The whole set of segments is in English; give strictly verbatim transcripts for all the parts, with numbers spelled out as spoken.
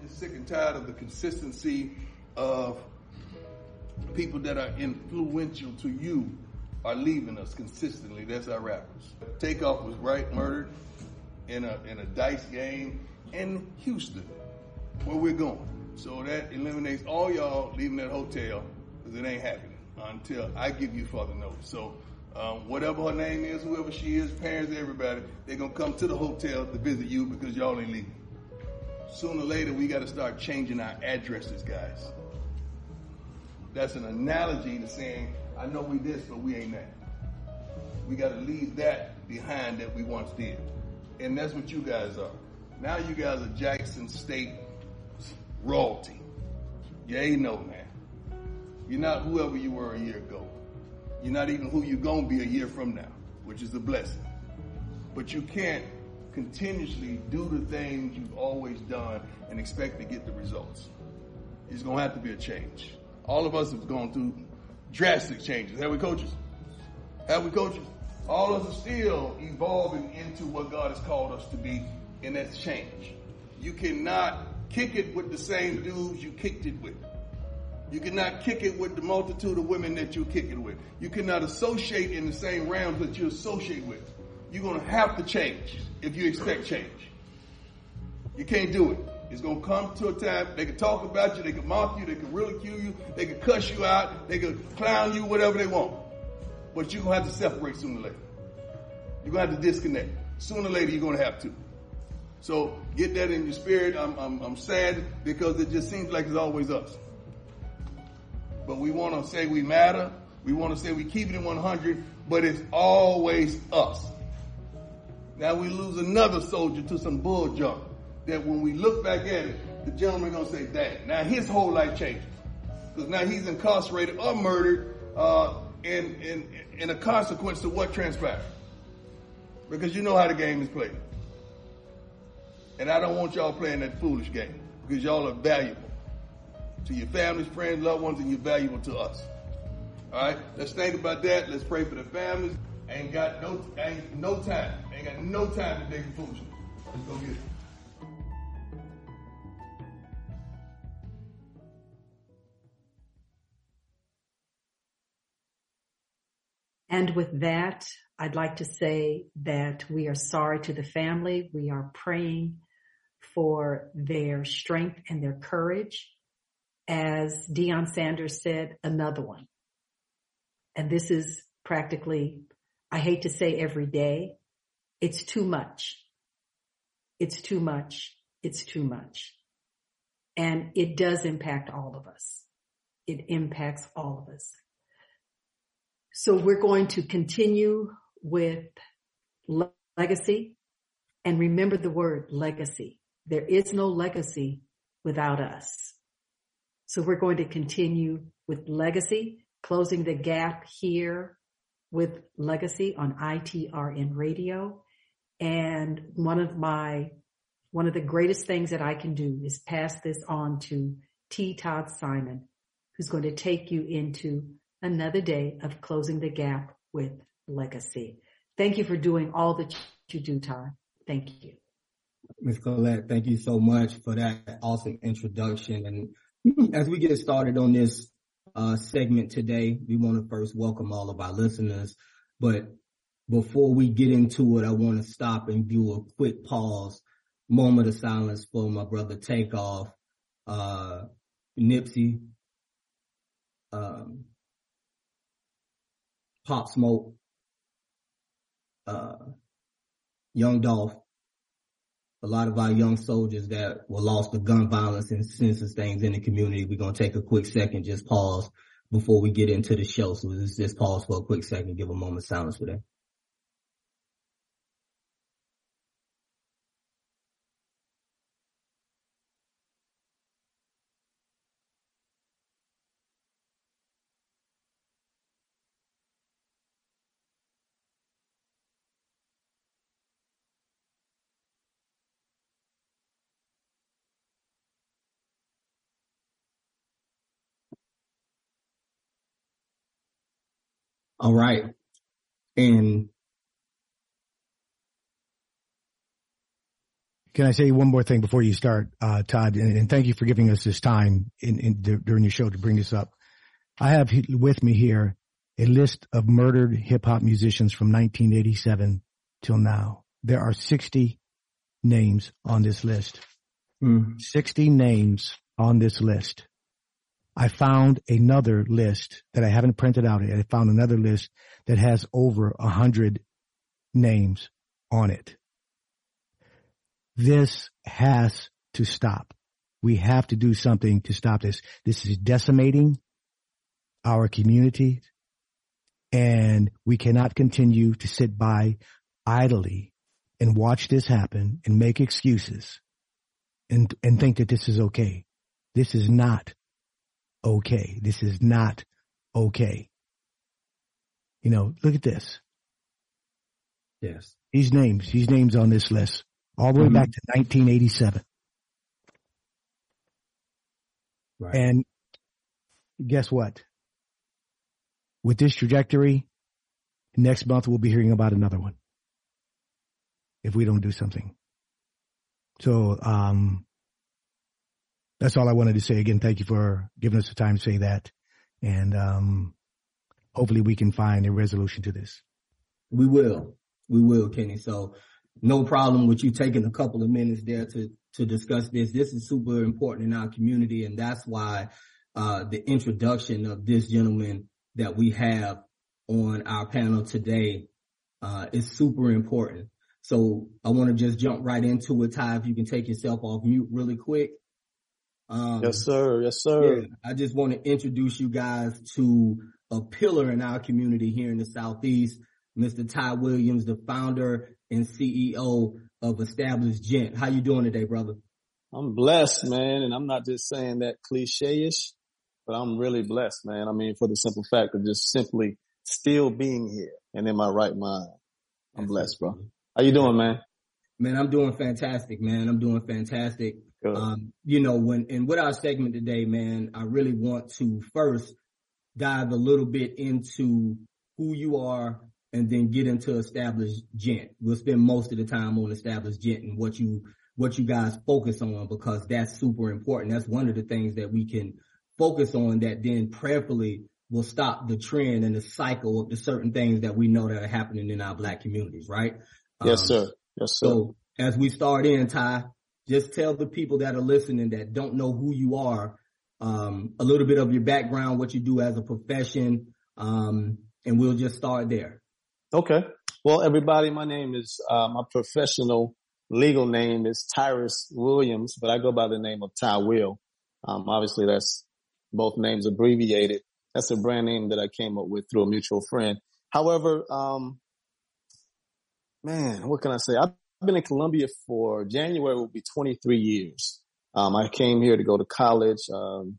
just sick and tired of the consistency of people that are influential to you are leaving us consistently. That's our rappers. Takeoff was right murdered in a in a dice game in Houston, where we're going. So that eliminates all y'all leaving that hotel, because it ain't happening until I give you further notice. So um, whatever her name is, whoever she is, parents, everybody, they're going to come to the hotel to visit you because y'all ain't leaving. Sooner or later, we got to start changing our addresses, guys. That's an analogy to saying, I know we this, but we ain't that. We got to leave that behind that we once did. And that's what you guys are. Now you guys are Jackson State royalty. You ain't no, man. You're not whoever you were a year ago. You're not even who you're going to be a year from now, which is a blessing. But you can't continuously do the things you've always done and expect to get the results. It's going to have to be a change. All of us have gone through drastic changes. Have we, coaches? Have we, coaches? All of us are still evolving into what God has called us to be, and that's change. You cannot kick it with the same dudes you kicked it with. You cannot kick it with the multitude of women that you kick it with. You cannot associate in the same realms that you associate with. You're going to have to change if you expect change. You can't do it. It's going to come to a time, they can talk about you, they can mock you, they can ridicule you, they can cuss you out, they can clown you, whatever they want. But you're going to have to separate sooner or later. You're going to have to disconnect. Sooner or later, you're going to have to. So get that in your spirit. I'm, I'm, I'm sad because it just seems like it's always us. But we want to say we matter. We want to say we keep it in one hundred, but it's always us. Now we lose another soldier to some bull junk that when we look back at it, the gentleman going to say, dang, now his whole life changes. Because now he's incarcerated or murdered uh, in, in, in a consequence to what transpired. Because you know how the game is played. And I don't want y'all playing that foolish game, because y'all are valuable to your families, friends, loved ones, and you're valuable to us. All right? Let's think about that. Let's pray for the families. Ain't got no, ain't no time. Ain't got no time to dig the foolishness. Let's go get it. And with that, I'd like to say that we are sorry to the family. We are praying for their strength and their courage. As Deion Sanders said, another one. And this is practically, I hate to say every day, it's too much. It's too much. It's too much. And it does impact all of us. It impacts all of us. So we're going to continue with legacy, and remember the word legacy. There is no legacy without us. So we're going to continue with legacy, closing the gap here with legacy on I T R N radio. And one of my, one of the greatest things that I can do is pass this on to T. Todd Simon, who's going to take you into another day of closing the gap with legacy. Thank you for doing all that you do, Todd. Thank you. Miz Colette, thank you so much for that awesome introduction. And as we get started on this uh, segment today, we want to first welcome all of our listeners. But before we get into it, I want to stop and do a quick pause, moment of silence for my brother Takeoff, uh, Nipsey, um, Pop Smoke, uh, Young Dolph, a lot of our young soldiers that were lost to gun violence and senseless things in the community. We're going to take a quick second, just pause before we get into the show. So let's just pause for a quick second, give a moment of silence for that. All right. And Can I say one more thing before you start, uh, Todd? And, and thank you for giving us this time in, in, during your show to bring this up. I have with me here a list of murdered hip hop musicians from nineteen eighty-seven till now. There are sixty names on this list. Mm. sixty names on this list. I found another list that I haven't printed out yet. I found another list that has over a hundred names on it. This has to stop. We have to do something to stop this. This is decimating our community, and we cannot continue to sit by idly and watch this happen and make excuses and, and think that this is okay. This is not okay. This is not okay. You know, look at this. Yes. These names, these names on this list, all the way mm-hmm. back to nineteen eighty-seven. Right. And guess what? With this trajectory, next month we'll be hearing about another one if we don't do something. So, um, that's all I wanted to say. Again, thank you for giving us the time to say that. And, um, hopefully we can find a resolution to this. We will. We will, Kenny. So no problem with you taking a couple of minutes there to, to discuss this. This is super important in our community. And that's why, uh, the introduction of this gentleman that we have on our panel today, uh, is super important. So I want to just jump right into it. Ty, if you can take yourself off mute really quick. Um, yes, sir. Yes, sir. Yeah, I just want to introduce you guys to a pillar in our community here in the Southeast, Mister Ty Williams, the founder and C E O of Established Gent. How you doing today, brother? I'm blessed, man. And I'm not just saying that cliche-ish, but I'm really blessed, man. I mean, for the simple fact of just simply still being here and in my right mind. I'm blessed, bro. How you doing, man? Man, I'm doing fantastic, man. I'm doing fantastic. Um, you know, when, and with our segment today, man, I really want to first dive a little bit into who you are and then get into Established Gent. We'll spend most of the time on Established Gent and what you, what you guys focus on, because that's super important. That's one of the things that we can focus on that then prayerfully will stop the trend and the cycle of the certain things that we know that are happening in our Black communities, right? Yes, um, sir. Yes, sir. So as we start in, Ty, just tell the people that are listening that don't know who you are, um, a little bit of your background, what you do as a profession, um, and we'll just start there. Okay. Well, everybody, my name is, uh, my professional legal name is Tyrus Williams, but I go by the name of Ty Will. Um, obviously that's both names abbreviated. That's a brand name that I came up with through a mutual friend. However, um, man, what can I say? I've been in Columbia for January will be twenty-three years. Um, I came here to go to college, um,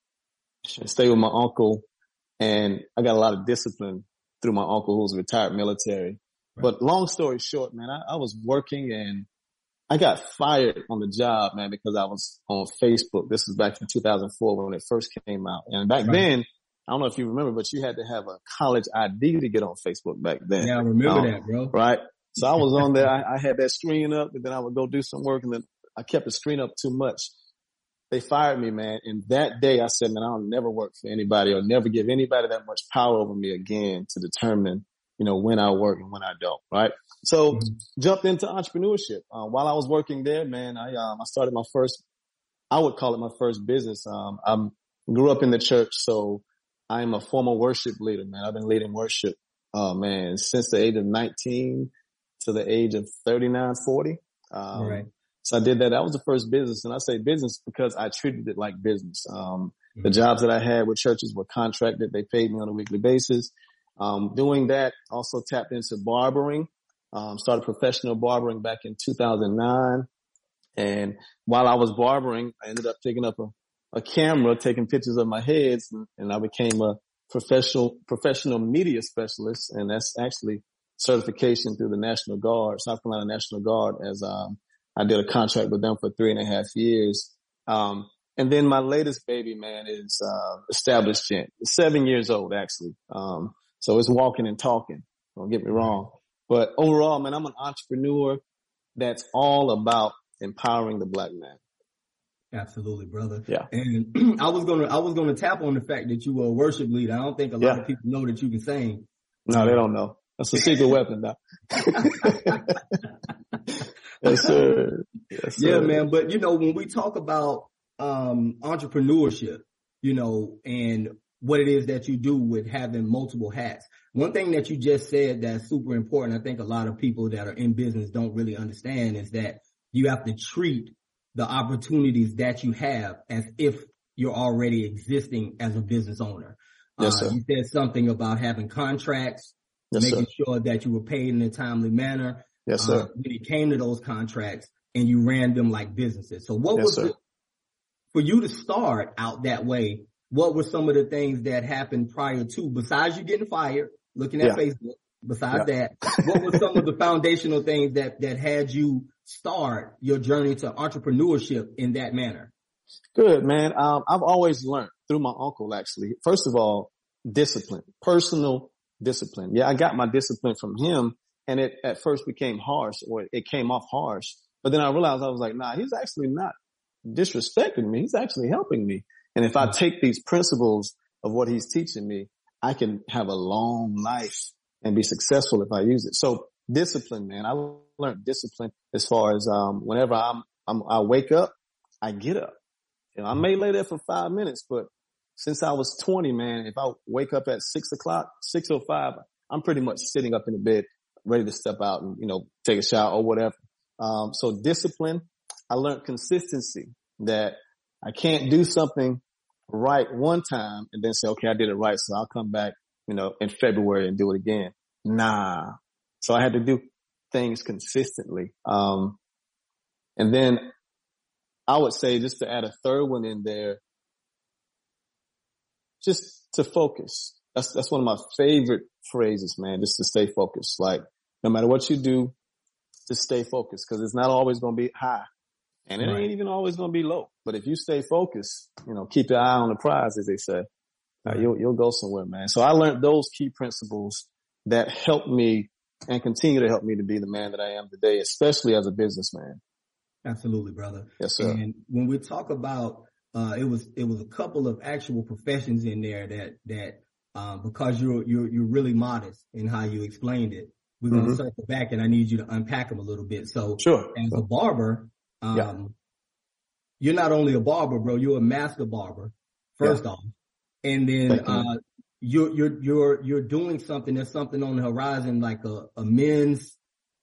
stay with my uncle, and I got a lot of discipline through my uncle who's retired military. Right. But long story short, man, I, I was working and I got fired on the job, man, because I was on Facebook. This was back in two thousand four when it first came out. And back right. then, I don't know if you remember, but you had to have a college I D to get on Facebook back then. Yeah, I remember um, that, bro. Right. So I was on there. I, I had that screen up, and then I would go do some work, and then I kept the screen up too much. They fired me, man. And that day I said, man, I'll never work for anybody or never give anybody that much power over me again to determine, you know, when I work and when I don't. Right. So mm-hmm. jumped into entrepreneurship. Uh, while I was working there, man, I, um, I started my first, I would call it my first business. Um, I grew up in the church. So I'm a former worship leader, man. I've been leading worship, uh, man, since the age of nineteen to the age of thirty-nine, forty. Um, right. So I did that. That was the first business. And I say business because I treated it like business. Um, mm-hmm. The jobs that I had with churches were contracted. They paid me on a weekly basis. Um, doing that, also tapped into barbering. Um, started professional barbering back in two thousand nine. And while I was barbering, I ended up picking up a, a camera, taking pictures of my heads, and, and I became a professional, professional media specialist. And that's actually certification through the National Guard, South Carolina National Guard, as, um, I did a contract with them for three and a half years. Um, and then my latest baby, man, is, uh, Established Gent. It's seven years old, actually. Um, so it's walking and talking. Don't get me wrong. But overall, man, I'm an entrepreneur that's all about empowering the black man. Absolutely, brother. Yeah. And I was gonna, I was gonna tap on the fact that you were a worship leader. I don't think a lot Yeah. of people know that you can sing. No, they don't know. That's a secret weapon now. Yes, sir. Yes, sir. Yeah, man. But you know, when we talk about um entrepreneurship, you know, and what it is that you do with having multiple hats. One thing that you just said that's super important, I think a lot of people that are in business don't really understand, is that you have to treat the opportunities that you have as if you're already existing as a business owner. Yes, sir. Uh, you said something about having contracts, Yes, making sir. sure that you were paid in a timely manner. Yes, sir. Uh, when it came to those contracts, and you ran them like businesses. So what Yes, was sir. the, for you to start out that way, what were some of the things that happened prior to, besides you getting fired, looking at Yeah. Facebook, besides Yeah. that, what were some of the foundational things that, that had you start your journey to entrepreneurship in that manner? Good, man. Um, I've always learned through my uncle, actually. First of all, discipline, personal discipline. Yeah, I got my discipline from him, and it at first became harsh, or it came off harsh. But then I realized, I was like, nah, he's actually not disrespecting me. He's actually helping me. And if I take these principles of what he's teaching me, I can have a long life and be successful if I use it. So discipline, man. I learned discipline as far as um whenever I'm, I'm I wake up, I get up. You know, I may lay there for five minutes, but since I was twenty, man, if I wake up at six o'clock, six oh five, I'm pretty much sitting up in the bed, ready to step out and, you know, take a shower or whatever. Um, so discipline. I learned consistency, that I can't do something right one time and then say, okay, I did it right, so I'll come back, you know, in February and do it again. Nah. So I had to do things consistently. Um, and then I would say, just to add a third one in there, just to focus. That's, that's one of my favorite phrases, man, just to stay focused. Like, no matter what you do, just stay focused, because it's not always going to be high, and it Right. ain't even always going to be low. But if you stay focused, you know, keep your eye on the prize, as they say, uh, you'll, you'll go somewhere, man. So I learned those key principles that helped me and continue to help me to be the man that I am today, especially as a businessman. Absolutely, brother. Yes, sir. And when we talk about, uh, it was, it was a couple of actual professions in there that, that, um, because you're, you're, you're really modest in how you explained it. We're going to Mhm. circle back, and I need you to unpack them a little bit. So Sure. as a barber, um, Yeah. you're not only a barber, bro, you're a master barber, first Yeah. off. And then, Thank you. uh, you're, you're, you're, you're doing something, there's something on the horizon, like a, a men's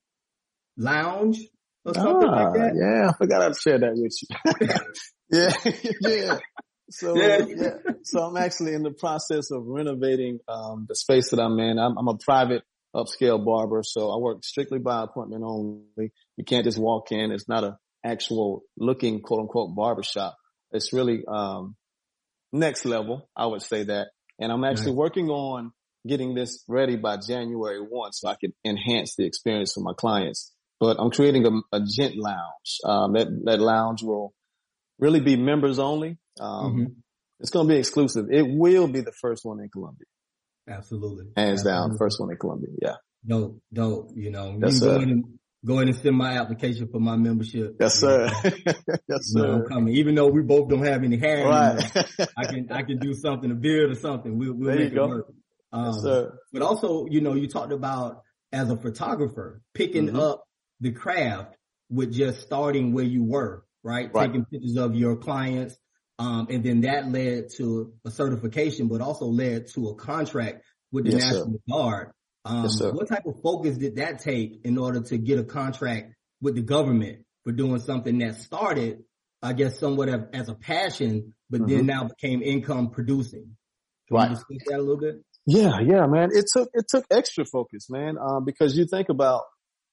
lounge or something Ah, like that. yeah, I forgot I'd share that with you. yeah, yeah. So, Yeah. yeah. So I'm actually in the process of renovating um the space that I'm in. I'm, I'm a private upscale barber, so I work strictly by appointment only. You can't just walk in. It's not a actual looking quote unquote barber shop. It's really um next level, I would say that. And I'm actually Right. working on getting this ready by January first, so I can enhance the experience for my clients. But I'm creating a, a gent lounge. Um, that, that lounge will really be members only. Um, Mm-hmm. It's going to be exclusive. It will be the first one in Columbia. Absolutely. Hands Absolutely. down, first one in Columbia. Yeah. Dope, dope. You know, Yes, you can go sir. in and go in and send my application for my membership. Yes, You know, sir. yes, you know, I'm sir. coming. Even though we both don't have any hair Right. anymore, I can I can do something, a beard or something. We'll we'll There you make it go. work. Um, Yes, sir. but also, you know, you talked about as a photographer picking Mhm. up the craft with just starting where you were, right? Right. Taking pictures of your clients. Um, and then that led to a certification, but also led to a contract with the Yes, sir. National Guard. Um, Yes, sir. what type of focus did that take in order to get a contract with the government for doing something that started, I guess, somewhat of, as a passion, but then Mhm. now became income producing? Can Right. you discuss that a little bit? Yeah, yeah, man. It took, it took extra focus, man. Um, because you think about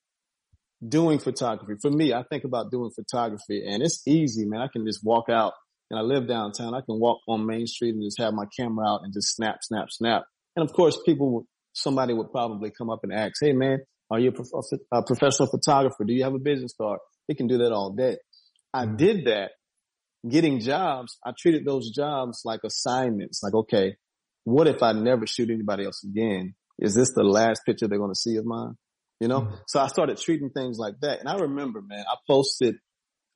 doing photography. For me, I think about doing photography, and it's easy, man. I can just walk out, and I live downtown. I can walk on Main Street and just have my camera out and just snap, snap, snap. And of course, people, would, somebody would probably come up and ask, hey, man, are you a, prof- a professional photographer? Do you have a business card? They can do that all day. I Mhm. did that. Getting jobs, I treated those jobs like assignments. Like, okay, what if I never shoot anybody else again? Is this the last picture they're going to see of mine? You know? Mhm. So I started treating things like that. And I remember, man, I posted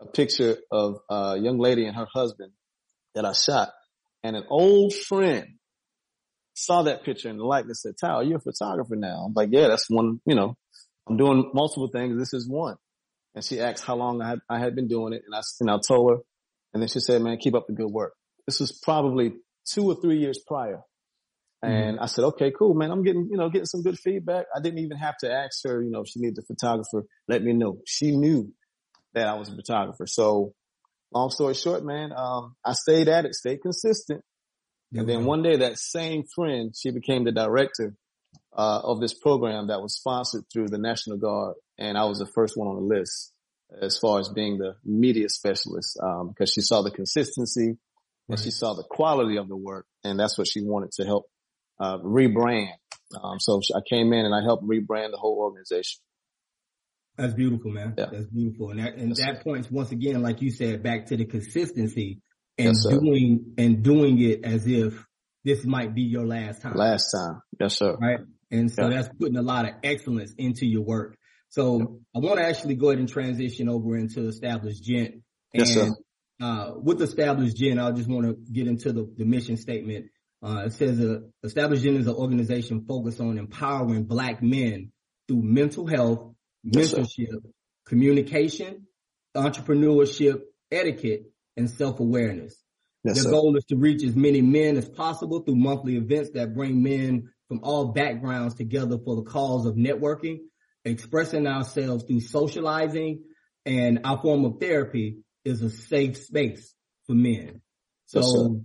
a picture of a young lady and her husband that I shot. And an old friend saw that picture and liked it, said, Tyler, you're a photographer now. I'm like, yeah, that's one, you know, I'm doing multiple things. This is one. And she asked how long I had, I had been doing it. And I, and I told her, and then she said, man, keep up the good work. This was probably two or three years prior. And mm-hmm. I said, okay, cool, man. I'm getting, you know, getting some good feedback. I didn't even have to ask her, you know, if she needed a photographer, let me know. She knew that I was a photographer. So long story short, man, um, I stayed at it, stayed consistent. Mm-hmm. And then one day that same friend, she became the director, uh, of this program that was sponsored through the National Guard. And I was the first one on the list as far as being the media specialist, um, because she saw the consistency and right. she saw the quality of the work. And that's what she wanted to help, uh, rebrand. Um, so I came in and I helped rebrand the whole organization. That's beautiful, man. Yeah. That's beautiful. And that, and yes, that points once again, like you said, back to the consistency and yes, doing, and doing it as if this might be your last time. Last time. Yes, sir. Right. And so yeah. that's putting a lot of excellence into your work. So I want to actually go ahead and transition over into Established Gent. And, yes, sir. Uh, with Established Gent, I just want to get into the, the mission statement. Uh, it says, uh, Established Gent is an organization focused on empowering Black men through mental health, yes, mentorship, sir. communication, entrepreneurship, etiquette, and self-awareness. Yes, Their sir. goal is to reach as many men as possible through monthly events that bring men from all backgrounds together for the cause of networking, expressing ourselves through socializing, and our form of therapy is a safe space for men. So yes,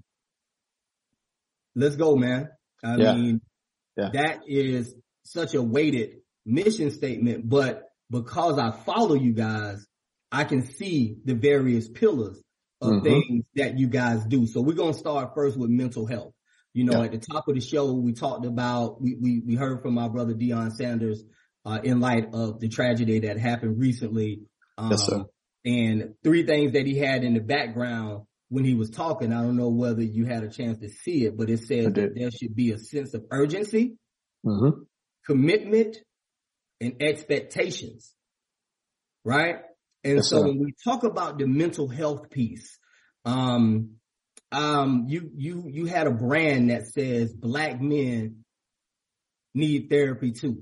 let's go, man. I yeah. mean, yeah. that is such a weighted mission statement, but because I follow you guys, I can see the various pillars of mm-hmm. things that you guys do. So we're going to start first with mental health. You know, yeah. at the top of the show, we talked about, we, we, we heard from our brother Deion Sanders, uh, in light of the tragedy that happened recently. Um, yes, sir. And three things that he had in the background when he was talking. I don't know whether you had a chance to see it, but it says that there should be a sense of urgency, mm-hmm. commitment, and expectations. Right? And yes, so sir. when we talk about the mental health piece, um, um, you, you, you had a brand that says Black men need therapy too.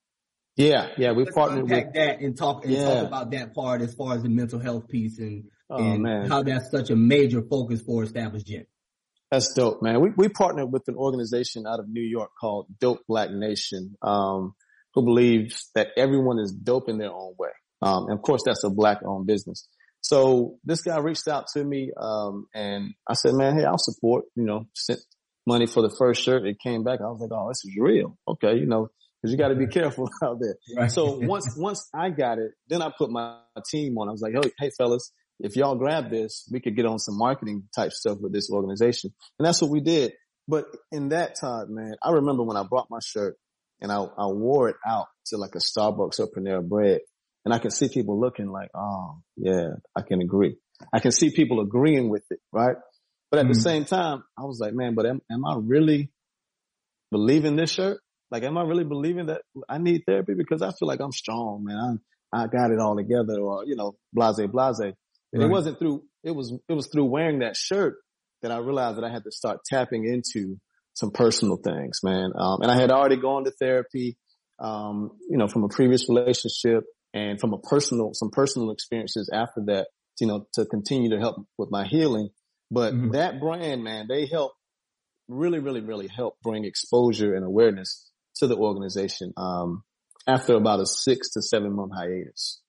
Yeah. Yeah. We Let's partnered unpack with that and talk, and yeah. talk about that part as far as the mental health piece and, oh, and man. how that's such a major focus for Established Gent. That's dope, man. We, we partnered with an organization out of New York called Dope Black Nation, um, who believes that everyone is dope in their own way. Um, and of course that's a Black owned business. So this guy reached out to me, um, and I said, man, hey, I'll support, you know, sent money for the first shirt. It came back. I was like, oh, this is real. Okay. You know, cause you got to be careful out there. Right. So once, once I got it, then I put my team on. I was like, hey, hey fellas, if y'all grab this, we could get on some marketing type stuff with this organization. And that's what we did. But in that time, man, I remember when I brought my shirt and I, I wore it out to like a Starbucks or Panera Bread. And I can see people looking like, oh, yeah, I can agree. I can see people agreeing with it, right? But at mm-hmm. the same time, I was like, man, but am, am I really believing this shirt? Like, am I really believing that I need therapy? Because I feel like I'm strong, man. I'm, I got it all together, or, you know, blase, blase. And right. it wasn't through, it was, it was through wearing that shirt that I realized that I had to start tapping into some personal things, man. Um, and I had already gone to therapy, um, you know, from a previous relationship. And from a personal, some personal experiences after that, you know, to continue to help with my healing. But mm-hmm. that brand, man, they help really, really, really help bring exposure and awareness to the organization, um, after about a six to seven month hiatus.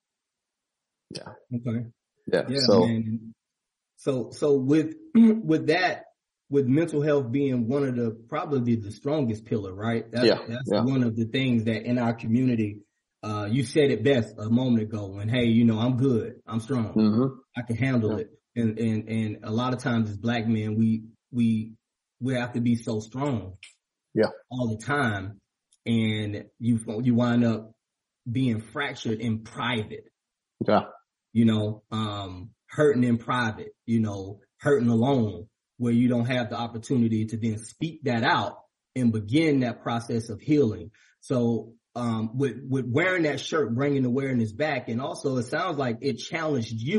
Yeah. Okay. Yeah. Yeah, so, man. so, so with, with that, with mental health being one of the, probably the strongest pillar, right? That's, yeah. that's yeah. one of the things that in our community, Uh, you said it best a moment ago when, hey, you know, I'm good. I'm strong. Mm-hmm. I can handle yeah. it. And, and, and a lot of times as Black men, we, we, we have to be so strong. Yeah. All the time. And you, you wind up being fractured in private. Yeah. You know, um, hurting in private, you know, hurting alone, where you don't have the opportunity to then speak that out and begin that process of healing. So, Um, with, with wearing that shirt, bringing awareness back. And also it sounds like it challenged you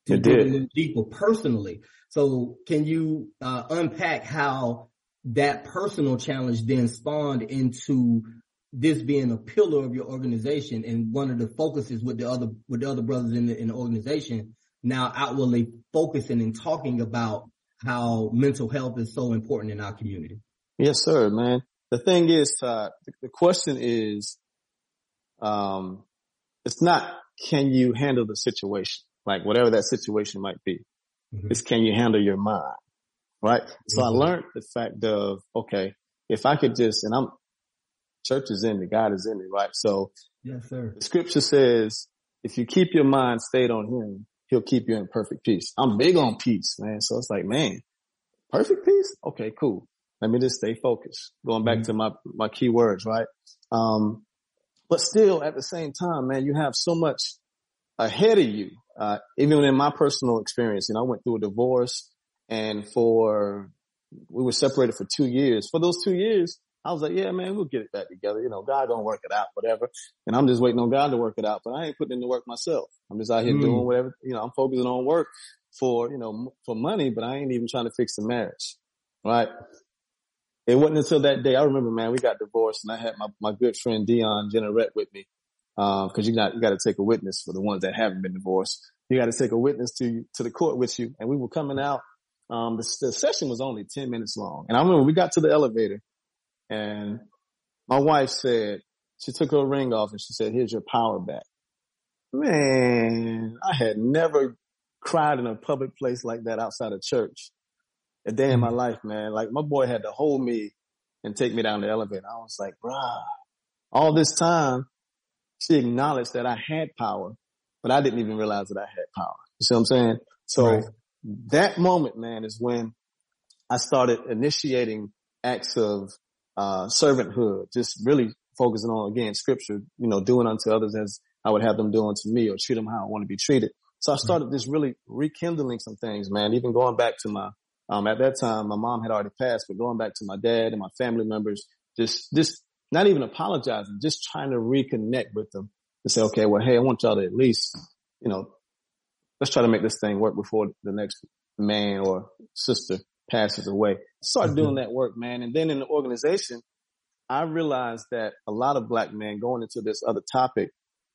to it dig did. a little deeper personally. So can you uh, unpack how that personal challenge then spawned into this being a pillar of your organization and one of the focuses with the other with the other brothers in the, in the organization, now outwardly focusing and talking about how mental health is so important in our community? Yes, sir, man. The thing is, Todd, the question is, um, it's not can you handle the situation, like whatever that situation might be. Mm-hmm. It's can you handle your mind, right? So mm-hmm. I learned the fact of, okay, if I could just, and I'm, church is in me, God is in me, right? So yes, sir. The scripture says, if you keep your mind stayed on him, he'll keep you in perfect peace. I'm big on peace, man. So it's like, man, perfect peace? Okay, cool. Let me just stay focused. Going back mm-hmm. to my, my key words, right? Um, but still at the same time, man, you have so much ahead of you. Uh, even in my personal experience, you know, I went through a divorce and for, we were separated for two years. For those two years, I was like, yeah, man, we'll get it back together. You know, God gonna work it out, whatever. And I'm just waiting on God to work it out, but I ain't putting in the work myself. I'm just out here mm. doing whatever, you know, I'm focusing on work for, you know, for money, but I ain't even trying to fix the marriage. Right. It wasn't until that day. I remember, man, we got divorced and I had my, my good friend Dion Jenneret with me. Um, cause you got, you got to take a witness for the ones that haven't been divorced. You got to take a witness to, to the court with you. And we were coming out. Um, the, the session was only ten minutes long. And I remember we got to the elevator and my wife said, she took her ring off and she said, here's your power back. Man, I had never cried in a public place like that outside of church a day in my life, man. Like my boy had to hold me and take me down the elevator. I was like, bruh, all this time she acknowledged that I had power, but I didn't even realize that I had power. You see what I'm saying? So right. That moment, man, is when I started initiating acts of uh servanthood, just really focusing on, again, scripture, you know, doing unto others as I would have them do unto me or treat them how I want to be treated. So I started just really rekindling some things, man, even going back to my, um, at that time, my mom had already passed, but going back to my dad and my family members, just, just not even apologizing, just trying to reconnect with them to say, okay, well, hey, I want y'all to at least, you know, let's try to make this thing work before the next man or sister passes away. Started doing that work, man. And then in the organization, I realized that a lot of black men going into this other topic,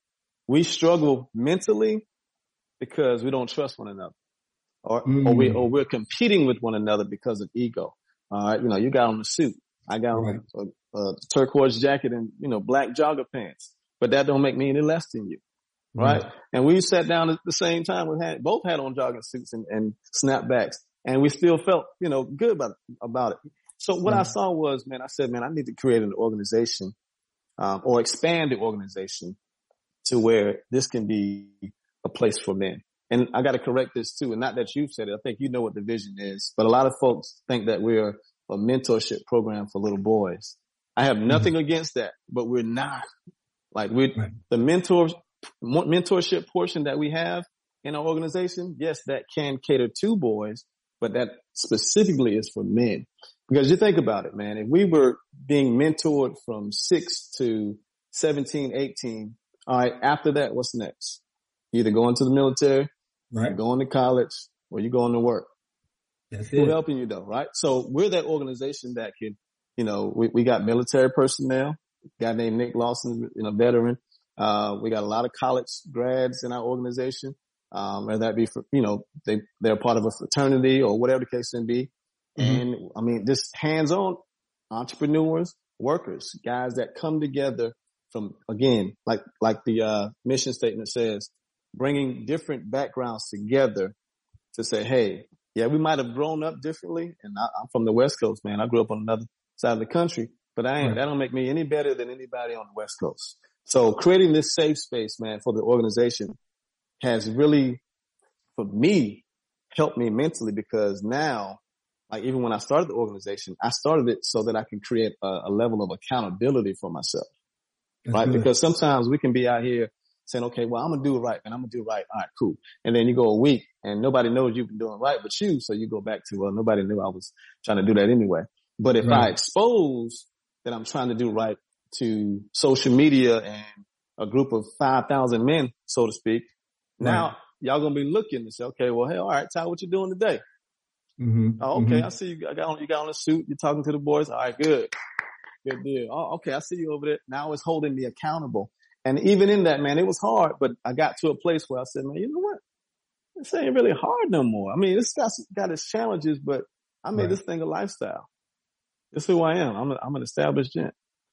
we struggle mentally because we don't trust one another, or, mm. or we, or we're competing with one another because of ego. All right. You know, you got on a suit. I got right. on a, a turquoise jacket and, you know, black jogger pants, but that don't make me any less than you. Right. right. And we sat down at the same time. We had both had on jogging suits and, and snapbacks, and we still felt, you know, good about, about it. So what right. I saw was, man, I said, man, I need to create an organization, um, or expand the organization to where this can be a place for men. And I got to correct this too. And not that you've said it. I think you know what the vision is, but a lot of folks think that we're a mentorship program for little boys. I have nothing mm-hmm. against that, but we're not. Like we, right. the mentors, mentorship portion that we have in our organization, yes, that can cater to boys, but that specifically is for men. Because you think about it, man, if we were being mentored from six to seventeen, eighteen, all right, after that, what's next? You either go into the military, right. you're going to college, or you're going to work. That's Who's it. helping you though, right? So we're that organization that can, you know, we, we got military personnel, a guy named Nick Lawson, you know, veteran. Uh, we got a lot of college grads in our organization, um, whether that be for, you know, they, they're part of a fraternity or whatever the case may be. Mm-hmm. And I mean, just hands-on entrepreneurs, workers, guys that come together from, again, like, like the, uh, mission statement says, bringing different backgrounds together to say, hey, yeah, we might have grown up differently. And I, I'm from the West Coast, man. I grew up on another side of the country, but I ain't, right. that don't make me any better than anybody on the West Coast. So creating this safe space, man, for the organization has really, for me, helped me mentally, because now, like even when I started the organization, I started it so that I can create a, a level of accountability for myself, That's right? Good. Because sometimes we can be out here saying, okay, well, I'm going to do it right, and I'm going to do it right. All right, cool. And then you go a week and nobody knows you've been doing right but you. So you go back to, well, nobody knew I was trying to do that anyway. But if right. I expose that I'm trying to do right to social media and a group of five thousand men, so to speak, now right. y'all gonna be looking and say, okay, well, hey, all right, Ty, what you doing today? Mm-hmm. Oh, okay, mm-hmm. I see you. I got on, you got on a suit. You're talking to the boys. All right, good, good deal. Oh, okay, I see you over there. Now it's holding me accountable. And even in that, man, it was hard, but I got to a place where I said, man, you know what? This ain't really hard no more. I mean, it's got, got its challenges, but I made right. this thing a lifestyle. It's who I am. I'm, a, I'm an established gent.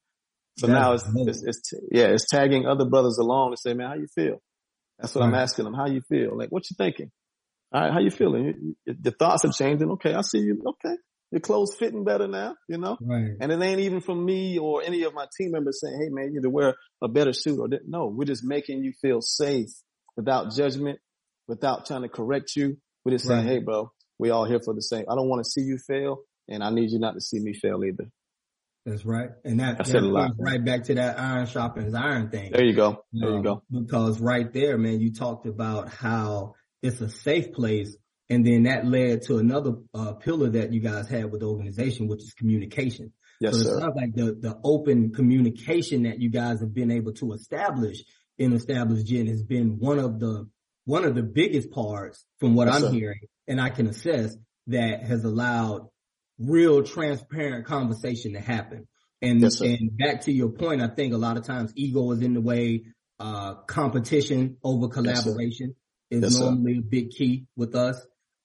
So That's now it's, it's, it's, t- yeah, it's tagging other brothers along to say, man, how you feel? That's what right. I'm asking them. How you feel? Like, what you thinking? All right, how you feeling? You, you, the thoughts are changing. Okay, I see you. Okay. Your clothes fitting better now, you know? Right. And it ain't even from me or any of my team members saying, hey, man, you need to wear a better suit or that. No, we're just making you feel safe without judgment, without trying to correct you. We're just saying, right. hey, bro, we all here for the same. I don't want to see you fail, and I need you not to see me fail either. That's right. And that, that goes lot, right man. back to that iron sharpens iron thing. There you go. There um, you go. Because right there, man, you talked about how it's a safe place. And then that led to another uh, pillar that you guys had with the organization, which is communication. Yes, so it sir. sounds like the, the open communication that you guys have been able to establish in Established Gent has been one of the, one of the biggest parts from what yes, I'm sir. hearing. And I can assess that has allowed real transparent conversation to happen. And, yes, and back to your point, I think a lot of times ego is in the way, uh, competition over collaboration yes, is yes, normally sir. a big key with us.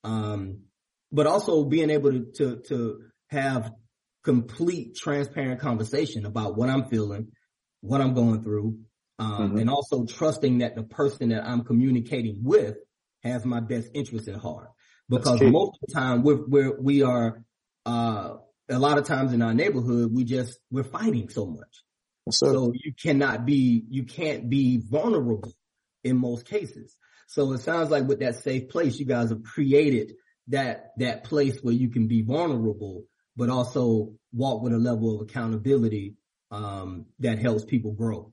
Um, but also being able to, to, to have complete transparent conversation about what I'm feeling, what I'm going through, um, mm-hmm. and also trusting that the person that I'm communicating with has my best interest at heart. Because most of the time we're, we're, we are, uh, a lot of times in our neighborhood, we just, we're fighting so much. Yes, so you cannot be, you can't be vulnerable in most cases. So it sounds like with that safe place, you guys have created that, that place where you can be vulnerable, but also walk with a level of accountability, um, that helps people grow.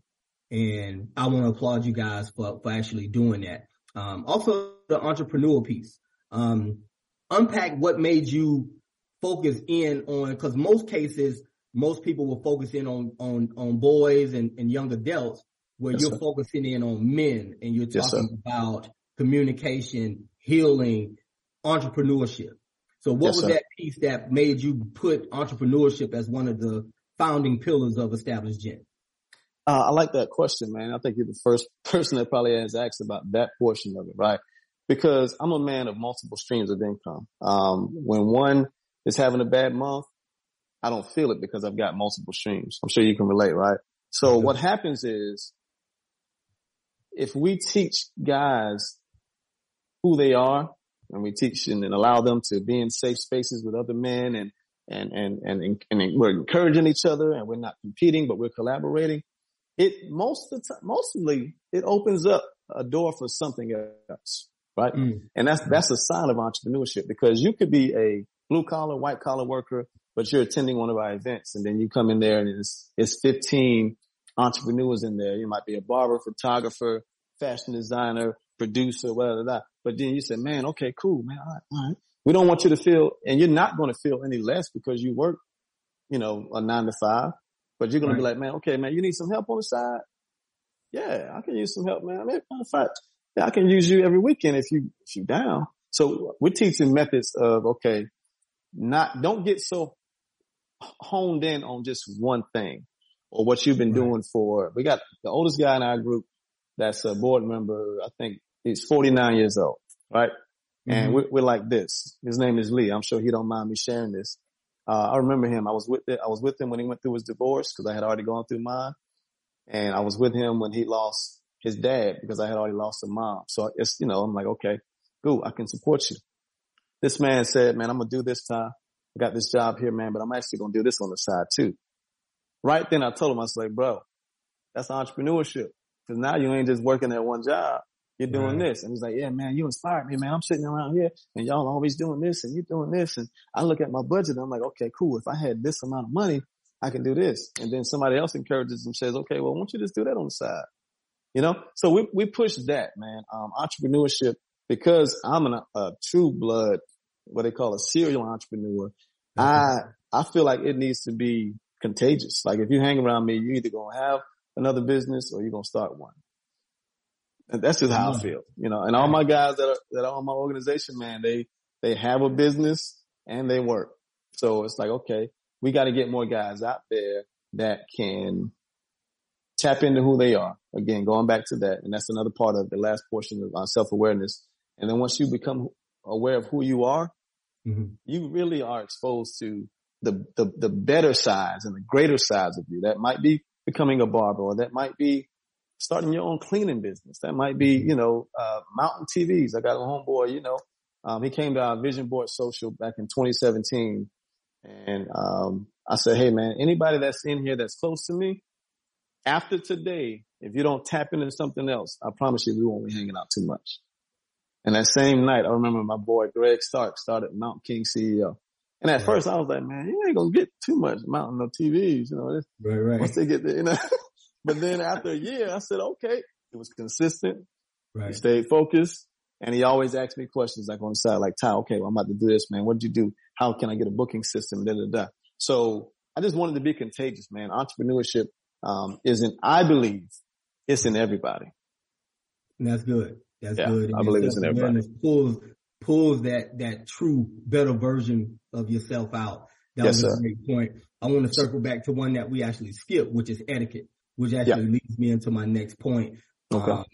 And I want to applaud you guys for, for actually doing that. Um, also the entrepreneurial piece, um, unpack what made you focus in on, because most cases, most people will focus in on, on, on boys and, and young adults, where yes, you're sir. focusing in on men and you're talking yes, about communication, healing, entrepreneurship. So what yes, was sir. that piece that made you put entrepreneurship as one of the founding pillars of Established Gent? Uh, I like that question, man. I think you're the first person that probably has asked about that portion of it, right? Because I'm a man of multiple streams of income. Um, when one is having a bad month, I don't feel it because I've got multiple streams. I'm sure you can relate, right? So mm-hmm. what happens is, if we teach guys who they are, and we teach and allow them to be in safe spaces with other men, and and and and, and we're encouraging each other, and we're not competing, but we're collaborating, it most of the time, mostly it opens up a door for something else, right? Mm. And that's that's a sign of entrepreneurship, because you could be a blue collar, white collar worker, but you're attending one of our events, and then you come in there and it's it's fifteen entrepreneurs in there. You might be a barber, photographer, fashion designer, producer, whatever that. But then you say, man, okay, cool, man. All right, all right. We don't want you to feel, and you're not going to feel any less because you work, you know, a nine to five, but you're going right. to be like, man, okay, man, you need some help on the side? Yeah, I can use some help, man. I mean, in fact, yeah, I can use you every weekend if you, if you down. So we're teaching methods of, okay, not, don't get so honed in on just one thing or what you've been right. doing for, we got the oldest guy in our group that's a board member. I think he's forty-nine years old, right? Mm-hmm. And we're, we're like this. His name is Lee. I'm sure he don't mind me sharing this. Uh, I remember him. I was with it. I was with him when he went through his divorce, because I had already gone through mine. And I was with him when he lost his dad, because I had already lost a mom. So it's, you know, I'm like, okay, cool. I can support you. This man said, man, I'm going to do this time. I got this job here, man, but I'm actually going to do this on the side too. Right then I told him, I was like, bro, that's entrepreneurship. Because now you ain't just working at one job. You're doing right. this. And he's like, yeah, man, you inspired me, man. I'm sitting around here and y'all always doing this and you're doing this. And I look at my budget and I'm like, okay, cool. If I had this amount of money, I can do this. And then somebody else encourages and says, okay, well, why don't you just do that on the side? You know? So we, we push that, man. Um, entrepreneurship, because I'm an, a true blood, what they call a serial entrepreneur. I, I feel like it needs to be contagious. Like if you hang around me, you either going to have another business or you're going to start one. And that's just how I feel, you know, and all my guys that are, that are on my organization, man, they, they have a business and they work. So it's like, okay, we got to get more guys out there that can tap into who they are. Again, going back to that. And that's another part of the last portion of uh, self-awareness. And then once you become aware of who you are, mm-hmm. you really are exposed to the, the, the better sides and the greater sides of you. That might be becoming a barber, or that might be starting your own cleaning business. That might be, you know, uh, mounting T Vs. I got a homeboy, you know, um, he came to our Vision Board Social back in twenty seventeen. And, um, I said, hey man, anybody that's in here that's close to me, after today, if you don't tap into something else, I promise you we won't be hanging out too much. And that same night, I remember my boy Greg Stark started Mountain King C E O. And at right. first I was like, man, you ain't gonna get too much mounting no T Vs, you know. Right, right. Once they get there, you know. But then after a year, I said, okay, it was consistent. Right. He stayed focused. And he always asked me questions like on the side, like, Ty, okay, well, I'm about to do this, man. What did you do? How can I get a booking system? Da, da, da. So I just wanted to be contagious, man. Entrepreneurship, um, isn't, I believe it's in everybody. And that's good. That's yeah, good. And I believe it's in everybody. Pulls, pulls that, that true, better version of yourself out. That yes, was a sir. great point. I want to circle back to one that we actually skipped, which is etiquette, which actually yeah. leads me into my next point. Okay. Um,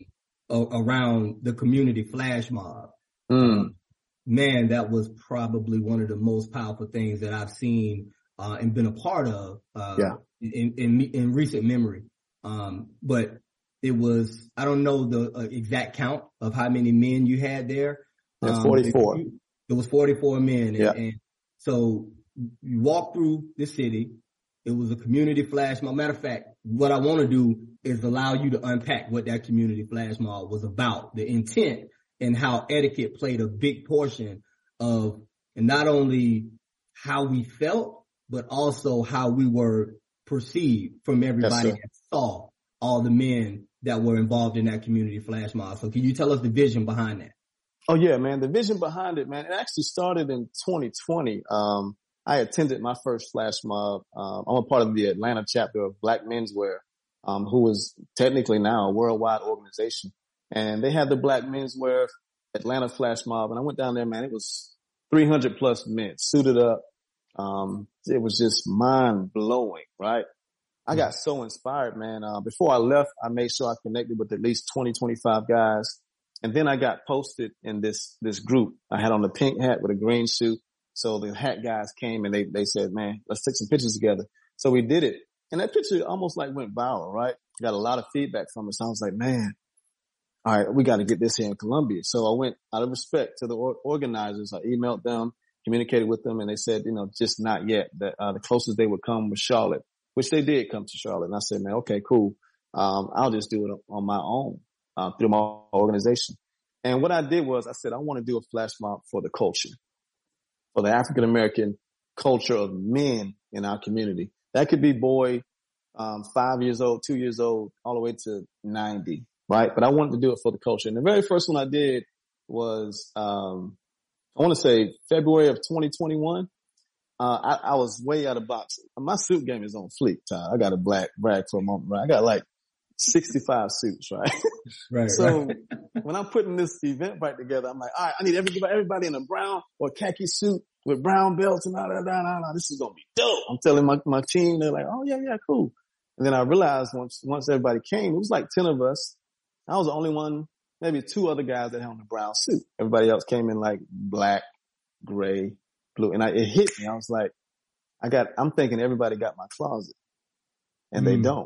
around the community flash mob. Mm. Man, that was probably one of the most powerful things that I've seen uh, and been a part of uh, yeah. in, in in recent memory. Um, but it was, I don't know the uh, exact count of how many men you had there. That's um, forty-four. It, it was forty-four men. And, yeah. and so you walk through the city. It was a community flash mob. Matter of fact, what I want to do is allow you to unpack what that community flash mob was about, the intent and how etiquette played a big portion of, and not only how we felt, but also how we were perceived from everybody yes, that saw all the men that were involved in that community flash mob. So can you tell us the vision behind that? Oh yeah, man. The vision behind it, man, it actually started in twenty twenty. Um, I attended my first flash mob. Um, I'm a part of the Atlanta chapter of Black Menswear, um, who is technically now a worldwide organization. And they had the Black Menswear Atlanta flash mob. And I went down there, man. It was three hundred plus men suited up. Um, it was just mind blowing, right? I got so inspired, man. Uh, before I left, I made sure I connected with at least twenty, twenty-five guys. And then I got posted in this, this group. I had on a pink hat with a green suit. So the hat guys came and they, they said, man, let's take some pictures together. So we did it. And that picture almost like went viral, right? Got a lot of feedback from it. So I was like, man, all right, we got to get this here in Columbia. So I went out of respect to the or- organizers. I emailed them, communicated with them, and they said, you know, just not yet. That uh, the closest they would come was Charlotte, which they did come to Charlotte. And I said, man, okay, cool. Um, I'll just do it on my own, uh, through my organization. And what I did was I said, I want to do a flash mob for the culture. For the African American culture of men in our community. That could be boy, um, five years old, two years old, all the way to ninety, right? But I wanted to do it for the culture. And the very first one I did was, um, I want to say February of twenty twenty-one. Uh, I, I was way out of box. My suit game is on fleek, Ty. I got a black brag for a moment, right? I got like sixty-five suits, right? Right. So right. when I'm putting this event right together, I'm like, all right, I need everybody, everybody in a brown or khaki suit with brown belts and all that, that, that, that. This is going to be dope. I'm telling my, my team, they're like, oh yeah, yeah, cool. And then I realized once, once everybody came, it was like ten of us. I was the only one, maybe two other guys that had on a brown suit. Everybody else came in like black, gray, blue. And I, it hit me. I was like, I got, I'm thinking everybody got my closet and mm. they don't.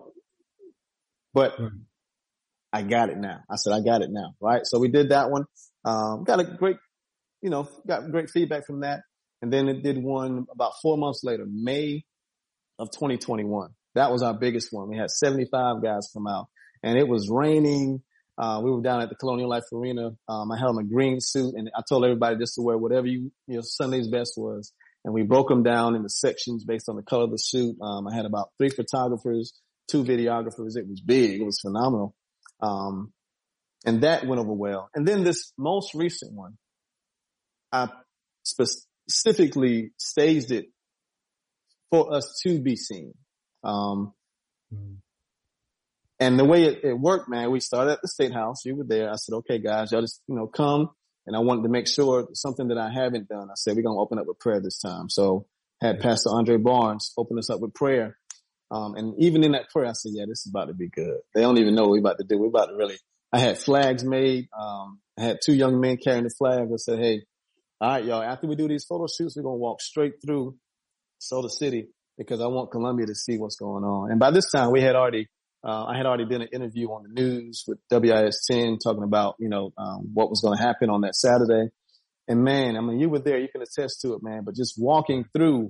But mm. I got it now. I said, I got it now. Right. So we did that one. Um, got a great, you know, got great feedback from that. And then it did one about four months later, May of twenty twenty-one. That was our biggest one. We had seventy-five guys come out and it was raining. Uh, we were down at the Colonial Life Arena. Um, I had on a green suit and I told everybody just to wear whatever you, you know, Sunday's best was. And we broke them down into sections based on the color of the suit. Um, I had about three photographers, two videographers. It was big. It was phenomenal. Um, and that went over well. And then this most recent one, I specifically staged it for us to be seen. Um, And the way it, it worked, man, we started at the State House. You were there. I said, okay, guys, y'all just, you know, come. And I wanted to make sure something that I haven't done. I said, we're going to open up with prayer this time. So had Pastor Andre Barnes open us up with prayer. Um, and even in that prayer, I said, yeah, this is about to be good. They don't even know what we're about to do. We're about to really, I had flags made. Um, I had two young men carrying the flag. I said, hey, all right, y'all, after we do these photo shoots, we're going to walk straight through Soda City because I want Columbia to see what's going on. And by this time we had already, uh, I had already done an interview on the news with W I S ten talking about, you know, um, what was going to happen on that Saturday. And man, I mean, you were there, you can attest to it, man, but just walking through,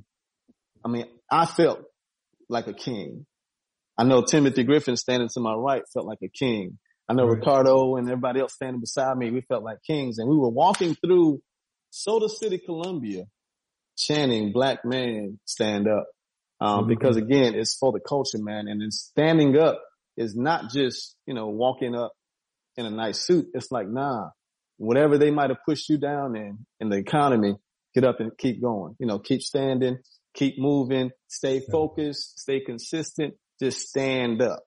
I mean, I felt like a king. I know Timothy Griffin standing to my right felt like a king. I know right. Ricardo and everybody else standing beside me, we felt like kings. And we were walking through Soda City, Columbia, chanting black man stand up. Um, mm-hmm. Because again, it's for the culture, man. And then standing up is not just, you know, walking up in a nice suit. It's like, nah, whatever they might have pushed you down in, in the economy, get up and keep going, you know, keep standing, keep moving, stay focused, stay consistent, just stand up.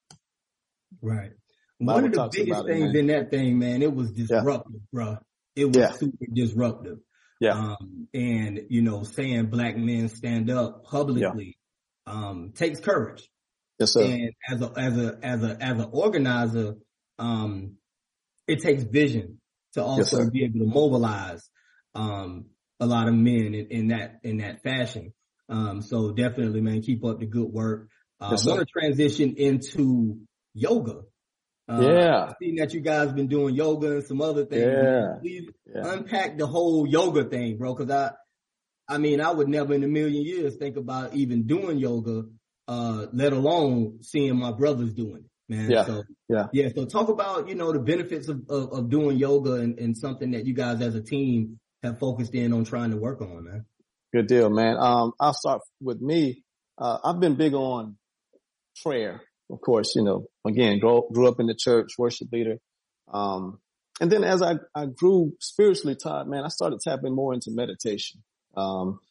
Right. One of the biggest things in that thing, man, it was disruptive, yeah. bro. It was yeah. super disruptive. Yeah. Um, and, you know, saying black men stand up publicly, yeah. um, takes courage. Yes, sir. And as a, as a, as a, as an organizer, um, it takes vision to also yes, be able to mobilize, um, a lot of men in, in that, in that fashion. Um, so definitely, man, keep up the good work. Uh, yes, I want to transition into yoga. Uh, yeah. I've seen that you guys been doing yoga and some other things. Yeah. Please yeah. unpack the whole yoga thing, bro. Cause I, I mean, I would never in a million years think about even doing yoga, uh, let alone seeing my brothers doing it, man. Yeah. So, yeah. Yeah. So talk about, you know, the benefits of, of, of doing yoga and, and something that you guys as a team have focused in on trying to work on, man. Good deal, man. Um, I'll start with me. Uh, I've been big on prayer. Of course, you know, again, grew, grew up in the church, worship leader. Um, and then as I, I grew spiritually, Todd, man, I started tapping more into meditation. Um,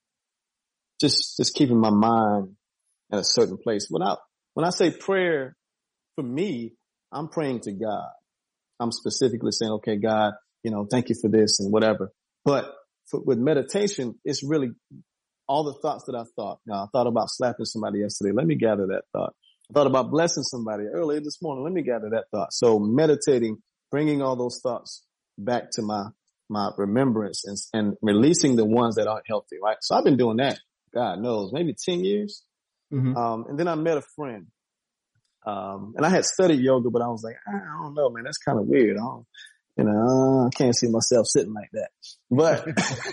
just, just keeping my mind in a certain place. When I, when I say prayer, for me, I'm praying to God. I'm specifically saying, okay, God, you know, thank you for this and whatever. But for, with meditation, it's really all the thoughts that I thought. Now, I thought about slapping somebody yesterday. Let me gather that thought. I thought about blessing somebody earlier this morning. Let me gather that thought. So meditating, bringing all those thoughts back to my, my remembrance and, and releasing the ones that aren't healthy, right? So I've been doing that, God knows, maybe ten years. Mm-hmm. Um, and then I met a friend. Um, and I had studied yoga, but I was like, I don't know, man, that's kind of weird. I don't, you know, I can't see myself sitting like that. But,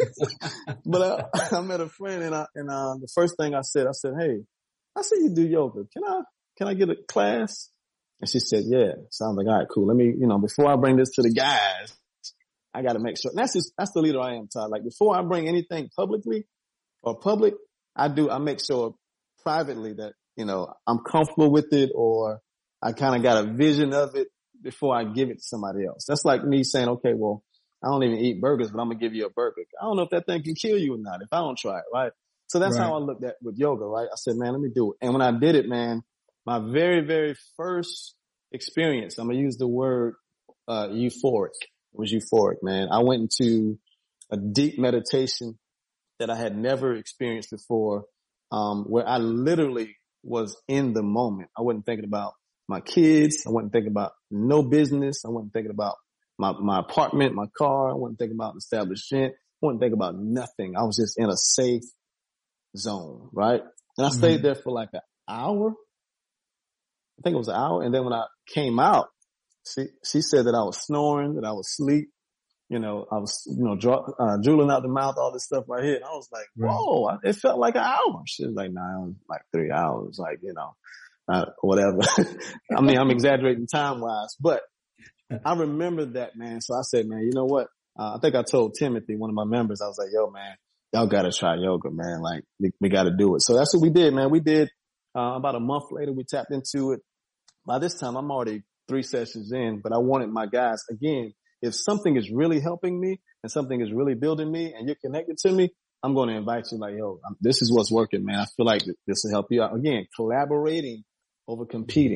but I, I met a friend and I, and, uh, the first thing I said, I said, hey, I see you do yoga. Can I, Can I get a class? And she said, yeah. So I'm like, all right, cool. Let me, you know, before I bring this to the guys, I got to make sure. And that's just, that's the leader I am, Todd. Like before I bring anything publicly or public, I do, I make sure privately that, you know, I'm comfortable with it or I kind of got a vision of it before I give it to somebody else. That's like me saying, okay, well, I don't even eat burgers, but I'm going to give you a burger. I don't know if that thing can kill you or not if I don't try it, right? So that's right. How I looked at with yoga, right? I said, man, let me do it. And when I did it, man, my very, very first experience, I'm going to use the word uh euphoric. It was euphoric, man. I went into a deep meditation that I had never experienced before, um, where I literally was in the moment. I wasn't thinking about my kids. I wasn't thinking about no business. I wasn't thinking about my, my apartment, my car. I wasn't thinking about established rent. I wasn't thinking about nothing. I was just in a safe zone, right? And I mm-hmm. stayed there for like an hour. I think it was an hour. And then when I came out, she, she said that I was snoring, that I was asleep. You know, I was, you know, draw, uh, drooling out the mouth, all this stuff right here. And I was like, whoa, right. It felt like an hour. She was like, nah, it was like three hours, like, you know, uh, whatever. I mean, I'm exaggerating time wise, but I remember that, man. So I said, man, you know what? Uh, I think I told Timothy, one of my members, I was like, yo, man, y'all got to try yoga, man. Like, we, we got to do it. So that's what we did, man. We did, uh, about a month later, we tapped into it. By this time, I'm already three sessions in, but I wanted my guys, again, if something is really helping me and something is really building me and you're connected to me, I'm going to invite you like, yo, this is what's working, man. I feel like this will help you out. Again, collaborating over competing.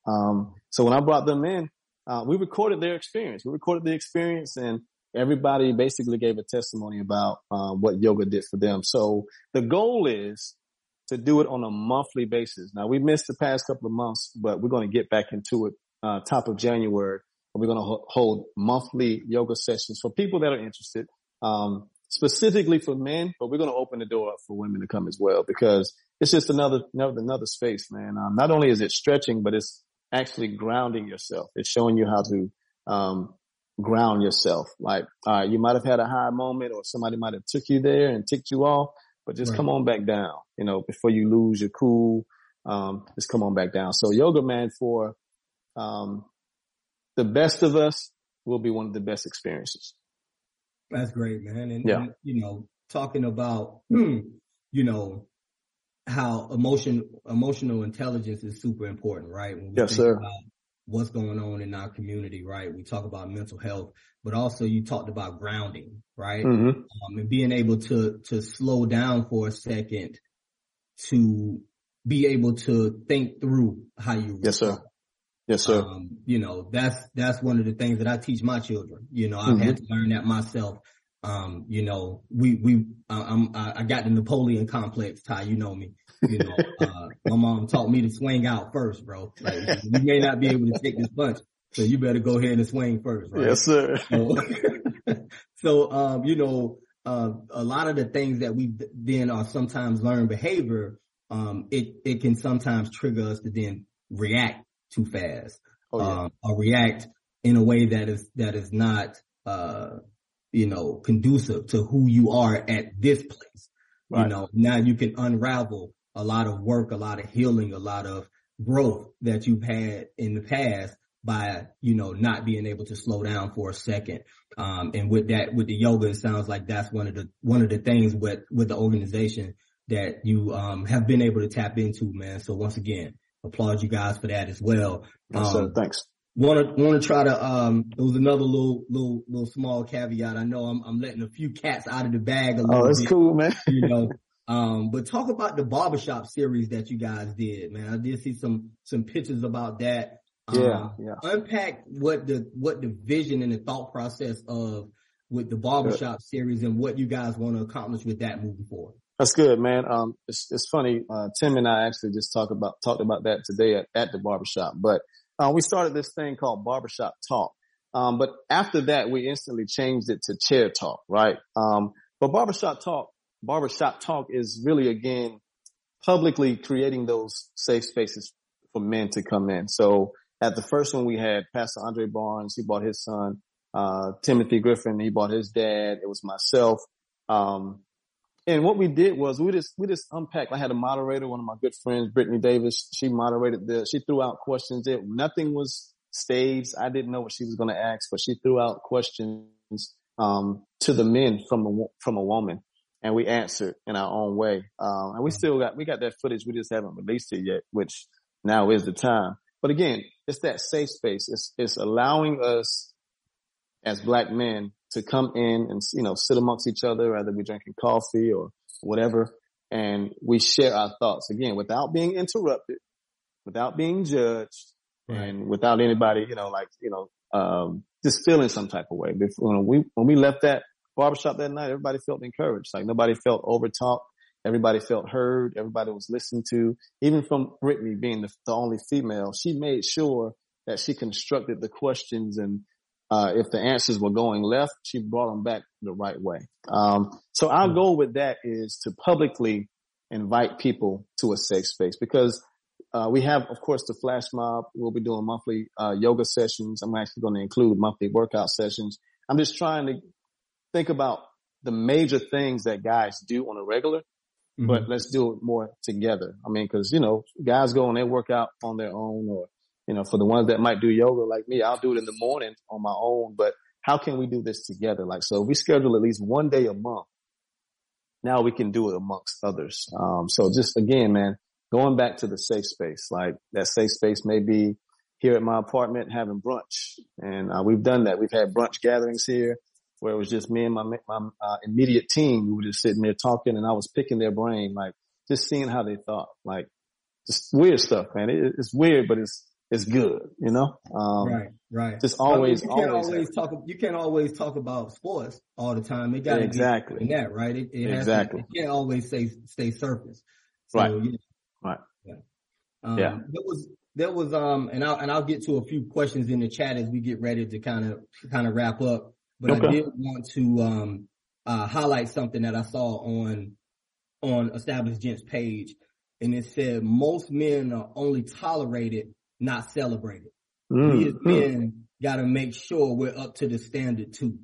Um, so when I brought them in, uh, we recorded their experience. We recorded the experience, and everybody basically gave a testimony about uh, what yoga did for them. So the goal is to do it on a monthly basis. Now, we missed the past couple of months, but we're going to get back into it uh, top of January. We're going to ho- hold monthly yoga sessions for people that are interested, um, specifically for men, but we're going to open the door up for women to come as well, because it's just another another, another space, man. Um, not only is it stretching, but it's actually grounding yourself. It's showing you how to um ground yourself. Like, uh, you might have had a high moment, or somebody might have took you there and ticked you off, but just right. come on back down, you know, before you lose your cool. Um, just come on back down. So yoga, man, for, um, the best of us will be one of the best experiences. That's great, man. And, yeah. and you know, talking about, you know, how emotion, emotional intelligence is super important, right? When we yes, think sir. About what's going on in our community, right? We talk about mental health, but also you talked about grounding, right? Mm-hmm. Um, and being able to, to slow down for a second to be able to think through how you respond. Yes, sir. Yes, sir. Um, you know, that's, that's one of the things that I teach my children. You know, I've mm-hmm. had to learn that myself. Um, you know, we, we, uh, I'm, I got the Napoleon complex, Ty, you know me. You know, uh, my mom taught me to swing out first, bro. Like, you may not be able to take this punch, so you better go ahead and swing first, right? Yes, sir. So, so um, you know, uh, a lot of the things that we then are sometimes learned behavior, um, it, it can sometimes trigger us to then react too fast, oh, yeah. um, or react in a way that is, that is not, uh, you know, conducive to who you are at this place. Right. You know, now you can unravel a lot of work, a lot of healing, a lot of growth that you've had in the past by, you know, not being able to slow down for a second. Um, and with that, with the yoga, it sounds like that's one of the, one of the things with, with the organization that you, um, have been able to tap into, man. So once again, applaud you guys for that as well. Yes, um, sir. Thanks. Want to want to try to um it was another little little little small caveat. I know I'm I'm letting a few cats out of the bag a little bit. Oh, that's bit, cool, man. You know. Um but talk about the barbershop series that you guys did, man. I did see some some pictures about that. Yeah, um, yeah. Unpack what the what the vision and the thought process of with the barbershop good. series and what you guys want to accomplish with that moving forward. That's good, man. Um it's it's funny, uh Tim and I actually just talked about talked about that today at, at the barbershop. But Uh, we started this thing called Barbershop Talk. Um, but after that, we instantly changed it to Chair Talk, right? Um, but Barbershop Talk, Barbershop Talk is really, again, publicly creating those safe spaces for men to come in. So at the first one, we had Pastor Andre Barnes. He brought his son, uh, Timothy Griffin. He brought his dad. It was myself. Um, And what we did was we just, we just unpacked. I had a moderator, one of my good friends, Brittany Davis. She moderated the, she threw out questions there. Nothing was staged. I didn't know what she was going to ask, but she threw out questions, um, to the men from a, from a woman, and we answered in our own way. Um, and we still got, we got that footage. We just haven't released it yet, which now is the time. But again, it's that safe space. It's, it's allowing us as black men to come in and, you know, sit amongst each other, whether we're drinking coffee or whatever, and we share our thoughts, again, without being interrupted, without being judged, right. and without anybody, you know, like, you know, um, just feeling some type of way. When we, when we left that barbershop that night, everybody felt encouraged. Like, nobody felt over-talked. Everybody felt heard. Everybody was listened to. Even from Brittany being the, the only female, she made sure that she constructed the questions, and Uh, if the answers were going left, she brought them back the right way. Um, so our goal with that is to publicly invite people to a safe space, because, uh, we have, of course, the flash mob. We'll be doing monthly, uh, yoga sessions. I'm actually going to include monthly workout sessions. I'm just trying to think about the major things that guys do on a regular, mm-hmm. but let's do it more together. I mean, cause, you know, guys go and they work out on their own, or, you know, for the ones that might do yoga like me, I'll do it in the morning on my own. But how can we do this together? Like, so we schedule at least one day a month. Now we can do it amongst others. Um, so just again, man, going back to the safe space, like that safe space may be here at my apartment having brunch. And uh, we've done that. We've had brunch gatherings here where it was just me and my, my uh, immediate team. We were just sitting there talking, and I was picking their brain, like just seeing how they thought, like just weird stuff, man. It, it's weird, but it's, is good, you know? Um, right, right. Just always, I mean, you can't always, always talk, you can't always talk about sports all the time. It gotta exactly. get in that, right? It, it has exactly. to, it can't always stay, stay surface. So, right. Yeah. Right. Yeah. Um, yeah. There was, there was, um, and I'll, and I'll get to a few questions in the chat as we get ready to kind of, kind of wrap up. But okay. I did want to, um, uh, highlight something that I saw on, on Established Gents page. And it said, most men are only tolerated, not celebrated. Mm, we as men got to make sure we're up to the standard too.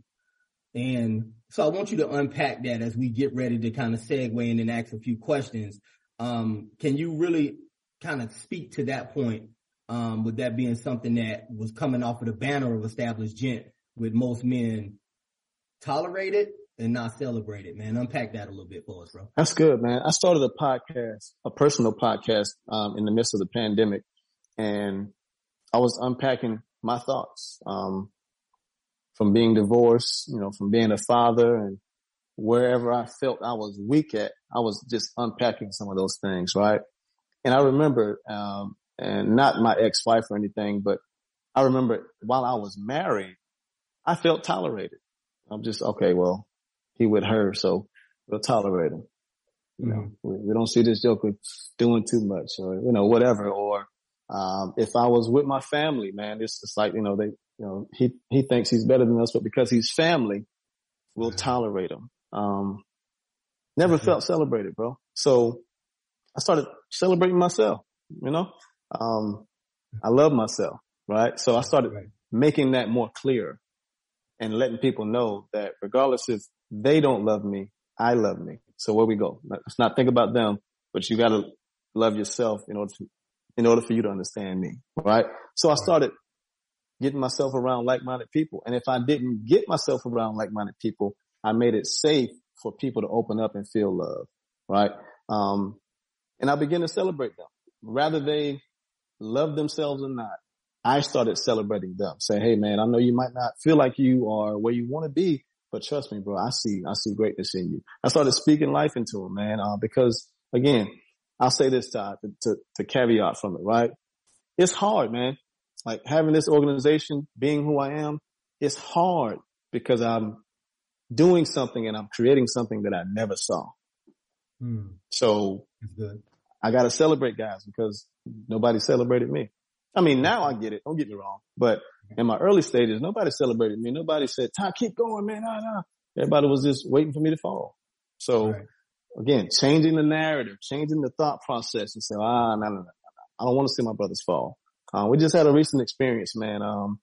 And so I want you to unpack that as we get ready to kind of segue in and ask a few questions. Um, can you really kind of speak to that point? Um, with that being something that was coming off of the banner of Established Gent, with most men tolerated and not celebrated, man. Unpack that a little bit for us, bro. That's good, man. I started a podcast, a personal podcast, um, in the midst of the pandemic, and I was unpacking my thoughts, um, from being divorced, you know, from being a father, and wherever I felt I was weak at, I was just unpacking some of those things, right? And I remember, um, and not my ex-wife or anything, but I remember while I was married, I felt tolerated. I'm just, okay, well, he with her, so we'll tolerate him. You know, mm-hmm. we, we don't see this joker doing too much, or, you know, whatever. Or, um, if I was with my family, man, it's, it's like, you know, they, you know, he, he thinks he's better than us, but because he's family, we'll mm-hmm. tolerate him. Um, never mm-hmm. felt celebrated, bro. So I started celebrating myself, you know, um, I love myself, right? So I started right. making that more clear and letting people know that regardless if they don't love me, I love me. So where we go? Let's not think about them, but you got to love yourself in order to, in order for you to understand me, right? So I started getting myself around like-minded people. And if I didn't get myself around like-minded people, I made it safe for people to open up and feel love, right? Um, and I began to celebrate them. Rather they love themselves or not, I started celebrating them. Say, hey man, I know you might not feel like you are where you want to be, but trust me, bro, I see, I see greatness in you. I started speaking life into them, man, uh, because again, I'll say this, Todd, to, to, to caveat from it, right? It's hard, man. Like having this organization, being who I am, it's hard because I'm doing something and I'm creating something that I never saw. Hmm. So That's good. I got to celebrate guys because nobody celebrated me. I mean, now I get it. Don't get me wrong. But in my early stages, nobody celebrated me. Nobody said, Ty, keep going, man. Nah, nah. Everybody was just waiting for me to fall. So right. again, changing the narrative, changing the thought process and say, ah, no, no, no, no. I don't want to see my brothers fall. Uh, we just had a recent experience, man. Um,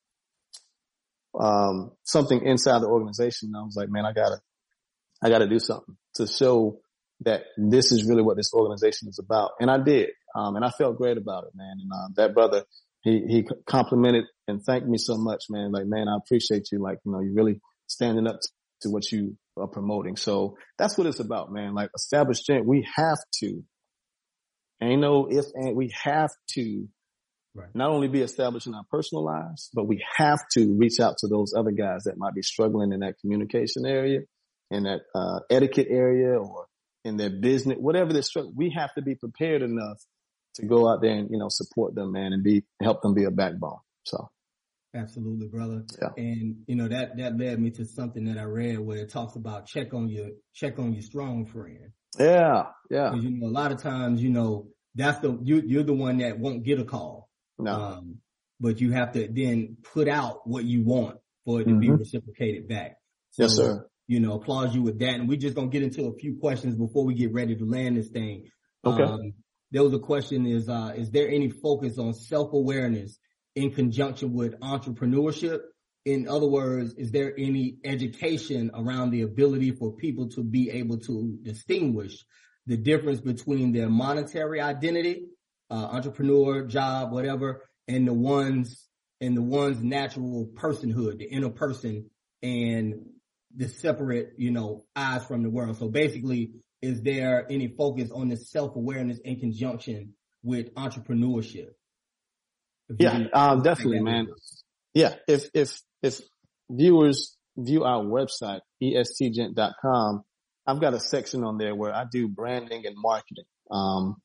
um, something inside the organization. I was like, man, I gotta, I gotta do something to show that this is really what this organization is about. And I did. Um, and I felt great about it, man. And, um, that brother, he, he complimented and thanked me so much, man. Like, man, I appreciate you. Like, you know, you're really standing up to what you are promoting. So that's what it's about, man. Like Established Gent, we have to, ain't no if and we have to right. not only be established in our personal lives, but we have to reach out to those other guys that might be struggling in that communication area, in that, uh, etiquette area, or in their business, whatever they're struggling. We have to be prepared enough to go out there and, you know, support them, man, and be, help them be a backbone. So. Absolutely, brother. Yeah. And, you know, that, that led me to something that I read where it talks about check on your, check on your strong friend. Yeah. Yeah. You know, a lot of times, you know, that's the, you, you're the one that won't get a call. No. Um, but you have to then put out what you want for it to mm-hmm. be reciprocated back. So, yes, sir. You know, applaud you with that. And we're just going to get into a few questions before we get ready to land this thing. Okay. Um, there was a question is, uh, is there any focus on self-awareness in conjunction with entrepreneurship? In other words, is there any education around the ability for people to be able to distinguish the difference between their monetary identity, uh, entrepreneur, job, whatever, and the one's, and the one's natural personhood, the inner person, and the separate, you know, eyes from the world? So basically, is there any focus on the self-awareness in conjunction with entrepreneurship? Yeah, um, definitely, man. Yeah, if, if, if viewers view our website, E S T gent dot com, I've got a section on there where I do branding and marketing. Um,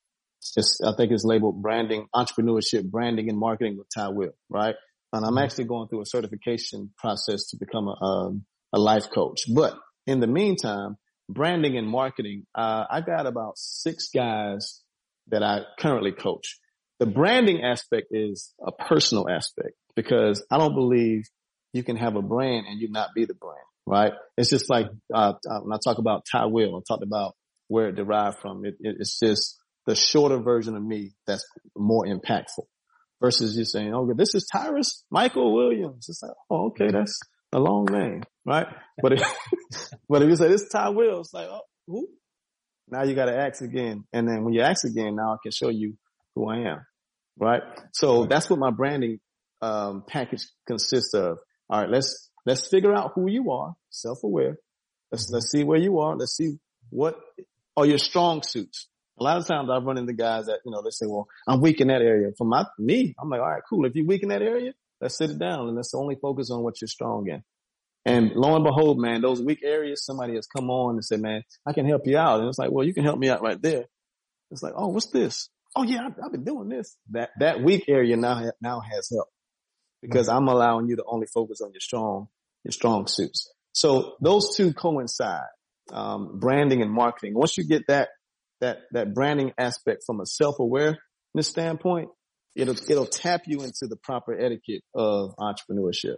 It's just, I think it's labeled branding, entrepreneurship, branding and marketing with Ty Will, right? And I'm actually going through a certification process to become a, um, a life coach. But in the meantime, branding and marketing, uh, I got about six guys that I currently coach. The branding aspect is a personal aspect because I don't believe you can have a brand and you not be the brand, right? It's just like, uh, when I talk about Ty Will, I talked about where it derived from. It, it, it's just the shorter version of me that's more impactful versus you saying, oh, this is Tyrus Michael Williams. It's like, oh, okay, that's a long name, right? But if, but if you say this is Ty Will, it's like, oh, who? Now you got to ask again. And then when you ask again, now I can show you who I am, right? So that's what my branding um package consists of. All right, let's let's figure out who you are, self-aware. Let's let's see where you are. Let's see what are your strong suits. A lot of times I run into guys that, you know, they say, well, I'm weak in that area. For my, me, I'm like, all right, cool. If you're weak in that area, let's sit it down and let's only focus on what you're strong in. And lo and behold, man, those weak areas, somebody has come on and said, man, I can help you out. And it's like, well, you can help me out right there. It's like, oh, what's this? Oh yeah, I've, I've been doing this. That, that weak area now, now has help because I'm allowing you to only focus on your strong, your strong suits. So those two coincide, um, branding and marketing. Once you get that, that, that branding aspect from a self-awareness standpoint, it'll, it'll tap you into the proper etiquette of entrepreneurship.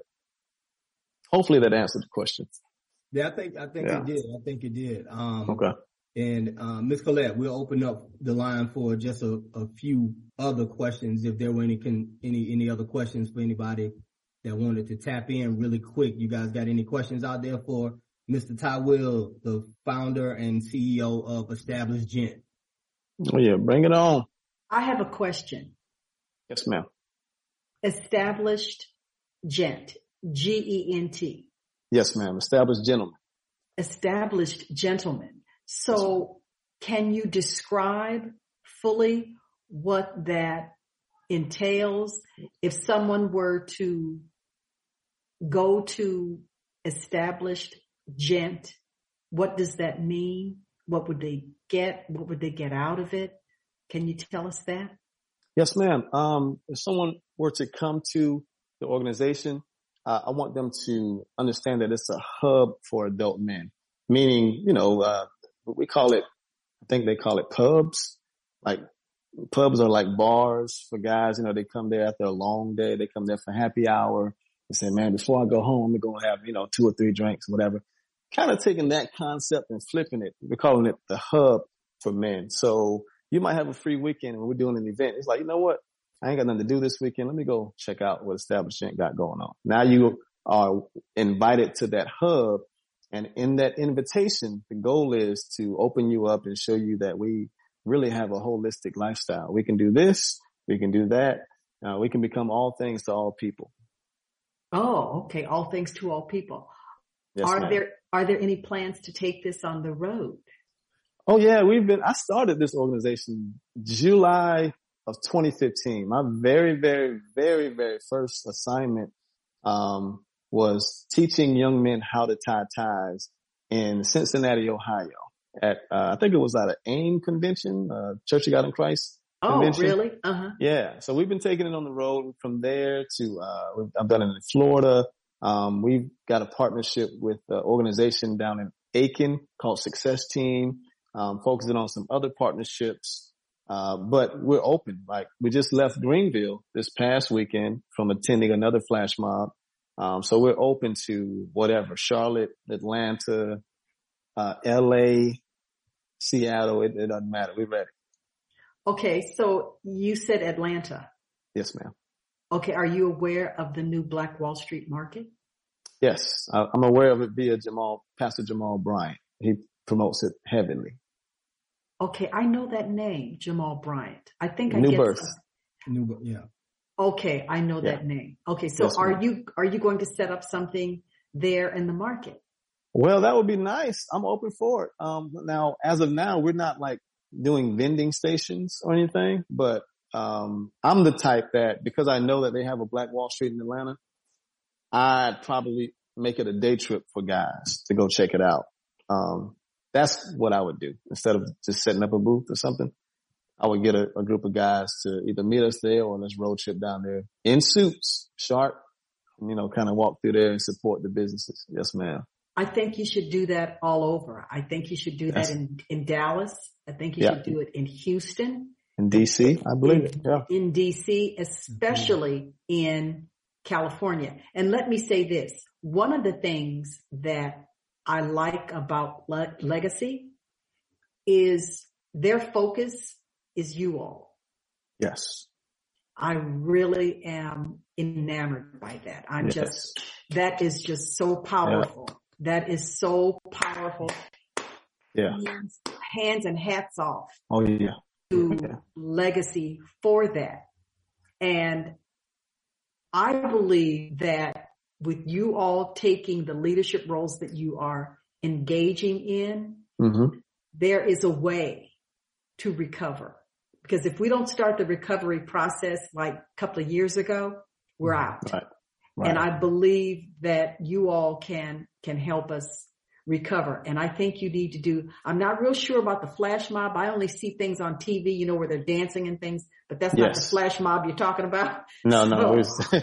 Hopefully that answered the question. Yeah, I think, I think yeah. it did. I think it did. Um, okay. And, um, Miz Colette, we'll open up the line for just a, a few other questions. If there were any, can, any, any other questions for anybody that wanted to tap in really quick. You guys got any questions out there for Mister Ty Will, the founder and C E O of Established Gent? Oh yeah, bring it on. I have a question. Yes, ma'am. Established Gent, G E N T. Yes, ma'am. Established Gentleman. Established Gentleman. So can you describe fully what that entails? If someone were to go to Established Gent, what does that mean? What would they get? What would they get out of it? Can you tell us that? Yes, ma'am. Um, if someone were to come to the organization, uh, I want them to understand that it's a hub for adult men, meaning, you know, uh, we call it, I think they call it pubs. Like pubs are like bars for guys. You know, they come there after a long day. They come there for happy hour. They say, man, before I go home, I'm going to have, you know, two or three drinks, whatever. Kind of taking that concept and flipping it. We're calling it the hub for men. So you might have a free weekend and we're doing an event. It's like, you know what? I ain't got nothing to do this weekend. Let me go check out what Established Gent got going on. Now you are invited to that hub. And in that invitation, the goal is to open you up and show you that we really have a holistic lifestyle. We can do this. We can do that. Uh, we can become all things to all people. Oh, okay. All things to all people. Yes, are ma'am. there, are there any plans to take this on the road? Oh yeah, we've been, I started this organization July of twenty fifteen. My very, very, very, very first assignment, um, was teaching young men how to tie ties in Cincinnati, Ohio at, uh, I think it was at an AIM convention, uh, Church of God in Christ convention. Oh, really? Uh-huh. Yeah. So we've been taking it on the road from there to, uh, we've, I've done it in Florida. Um, we've got a partnership with the organization down in Aiken called Success Team, um, focusing on some other partnerships. Uh, but we're open. Like we just left Greenville this past weekend from attending another flash mob. Um, so we're open to whatever, Charlotte, Atlanta, uh, L A, Seattle. It, it doesn't matter. We're ready. Okay. So you said Atlanta. Yes, ma'am. Okay. Are you aware of the new Black Wall Street Market? Yes. I, I'm aware of it via Jamal, Pastor Jamal Bryant. He promotes it heavily. Okay. I know that name, Jamal Bryant. I think I New get Birth. some. New, yeah. Okay, I know Yeah. that name. Okay, so Yes, are ma'am. you are you going to set up something there in the market? Well, that would be nice. I'm open for it. Um, now, as of now, we're not like doing vending stations or anything, but, um, I'm the type that because I know that they have a Black Wall Street in Atlanta, I'd probably make it a day trip for guys to go check it out. Um, that's what I would do instead of just setting up a booth or something. I would get a, a group of guys to either meet us there or let's road trip down there in suits, sharp, and, you know, kind of walk through there and support the businesses. Yes, ma'am. I think you should do that all over. I think you should do that in, in Dallas. I think you yeah. should do it in Houston. In D C, I believe it. Yeah. In D C, especially in California. And let me say this. One of the things that I like about Le- Legacy is their focus is you all. Yes. I really am enamored by that. I'm yes. just, that is just so powerful. Yeah. That is so powerful. Yeah. Hands, hands and hats off. Oh, yeah. To yeah. Legacy for that. And I believe that with you all taking the leadership roles that you are engaging in, mm-hmm. there is a way to recover. Because if we don't start the recovery process like a couple of years ago, we're out. Right. Right. And I believe that you all can, can help us recover. And I think you need to do, I'm not real sure about the flash mob. I only see things on T V, you know, where they're dancing and things, but that's yes. not the flash mob you're talking about. No, so, no.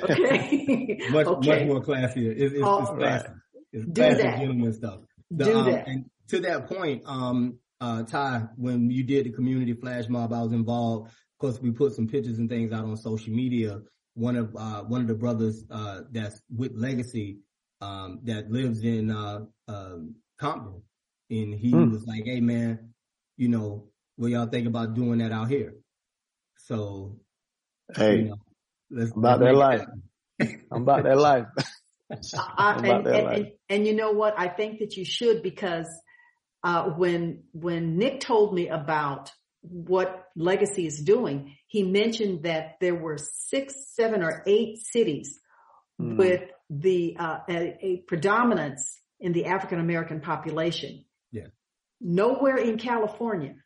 okay. much, okay. much more classier. It, it's, oh, it's classy. It's do classy that. gentleman stuff. The, do um, that. And to that point, um, uh, Ty, when you did the community flash mob, I was involved. Of course, we put some pictures and things out on social media. One of, uh, one of the brothers, uh, that's with Legacy, um, that lives in, uh, um, Compton. And he mm. was like, hey man, you know, what y'all think about doing that out here? So, hey, you know, let's, I'm about let's that life. I'm about that life. I, and, and, and, and you know what? I think that you should, because, uh, when, when Nick told me about what Legacy is doing, he mentioned that there were six, seven or eight cities mm. with the, uh, a, a predominance in the African American population. Yeah. Nowhere in California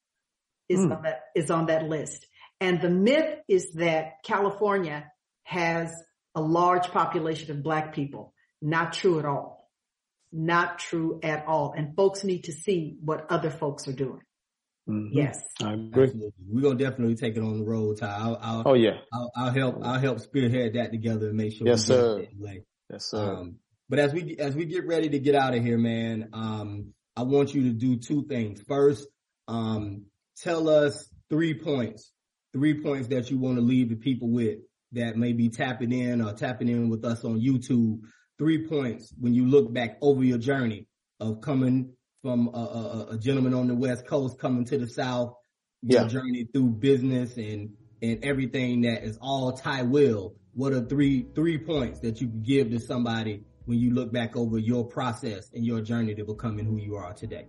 is mm. on that, is on that list. And the myth is that California has a large population of Black people. Not true at all. Not true at all. And folks need to see what other folks are doing. Mm-hmm. Yes. I agree. Absolutely. We're going to definitely take it on the road, Ty. I'll, I'll, oh yeah. I'll, I'll help, I'll help spearhead that together and make sure. Yes, we sir. get it that way. Yes, sir. Um, but as we, as we get ready to get out of here, man, um, I want you to do two things. First, um, tell us three points, three points that you want to leave the people with that may be tapping in or tapping in with us on YouTube. Three points when you look back over your journey of coming from a, a, a gentleman on the West Coast coming to the South, your yeah. journey through business and, and everything that is all Ty Will. What are three, three points that you could give to somebody when you look back over your process and your journey to becoming who you are today?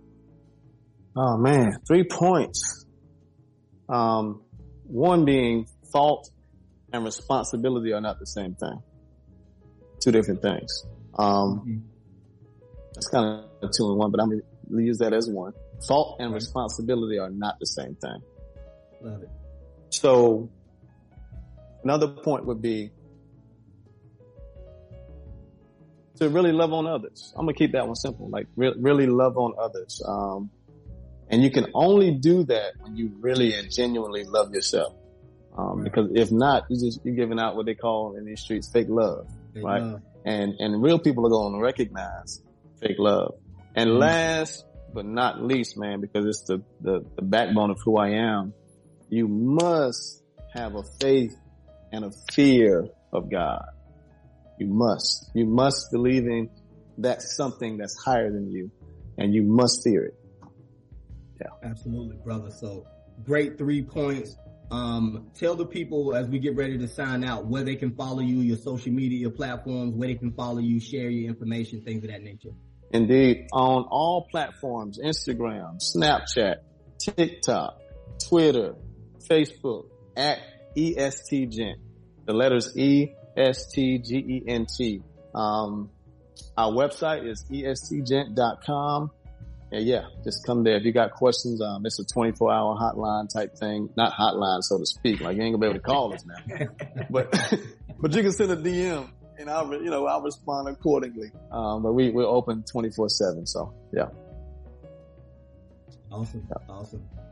Oh man, three points. Um, one being fault and responsibility are not the same thing. Two different things. Um, mm-hmm. That's kind of two in one, but I'm going to use that as one. Fault and responsibility are not the same thing. Love it. So another point would be to really love on others. I'm going to keep that one simple. Like re- really love on others. Um, and you can only do that when you really and genuinely love yourself. Um, right. Because if not, you just, you're giving out what they call in these streets fake love, fake right? Love. And, and real people are going to recognize fake love. And mm-hmm. last but not least, man, because it's the, the, the backbone of who I am, you must have a faith and a fear of God. You must. You must believe in that something that's higher than you, and you must fear it. Yeah. Absolutely, brother. So great three points. Um, tell the people as we get ready to sign out where they can follow you, your social media platforms, where they can follow you, share your information, things of that nature. Indeed. On all platforms, Instagram, Snapchat, TikTok, Twitter, Facebook, at E S T Gent. The letters E S T G E N T. Um, our website is E S T gent dot com. And yeah, just come there. If you got questions, um, it's a twenty-four hour hotline type thing. Not hotline, so to speak. Like, you ain't gonna be able to call us now. But, but you can send a D M and I'll, you know, I'll respond accordingly. Um, but we, we're open twenty-four seven. So yeah. Awesome. Awesome.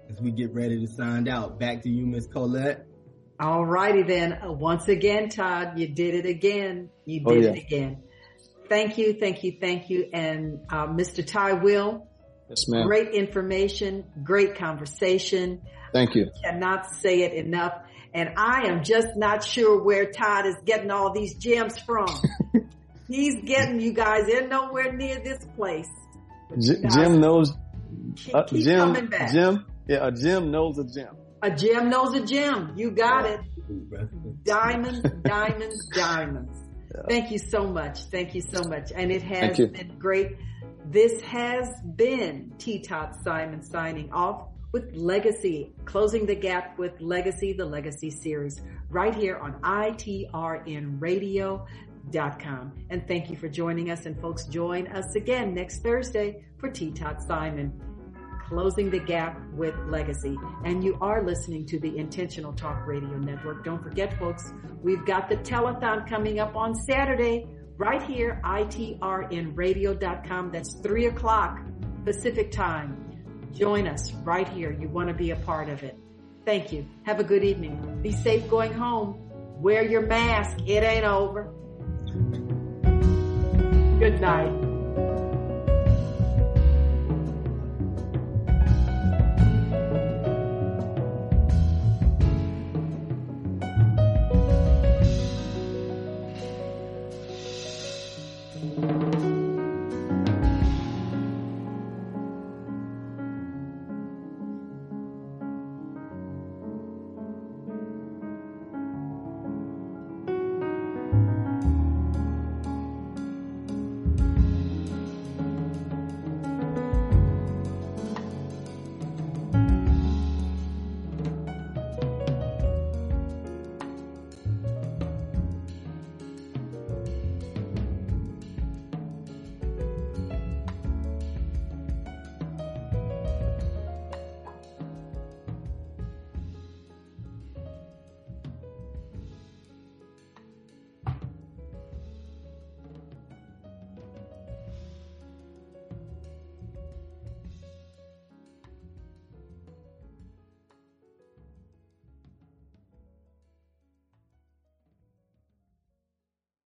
as we get ready to sign out. Back to you, Miss Colette. All righty then. Uh, once again, Todd, you did it again. You did Oh, yeah. it again. Thank you, thank you, thank you. And uh, Mister Ty Will, Yes, ma'am. great information, great conversation. Thank you. Cannot say it enough. And I am just not sure where Todd is getting all these gems from. He's getting, you guys, they're nowhere near this place. J- Jim knows, Keep, uh, keep Jim, coming back. Jim, yeah, a Jim knows a Jim. A gem knows a gem. You got it. Diamonds, diamonds, diamonds. Yeah. Thank you so much. Thank you so much. And it has Thank you. been great. This has been T. Todd Simon signing off with Legacy, closing the gap with Legacy, the Legacy series, right here on I T R N radio dot com. And thank you for joining us. And folks, join us again next Thursday for T. Todd Simon, closing the gap with Legacy. And you are listening to the Intentional Talk Radio Network. Don't forget, folks, we've got the telethon coming up on Saturday, right here, I T R N radio dot com. That's three o'clock Pacific time. Join us right here. You want to be a part of it. Thank you. Have a good evening. Be safe going home. Wear your mask. It ain't over. Good night.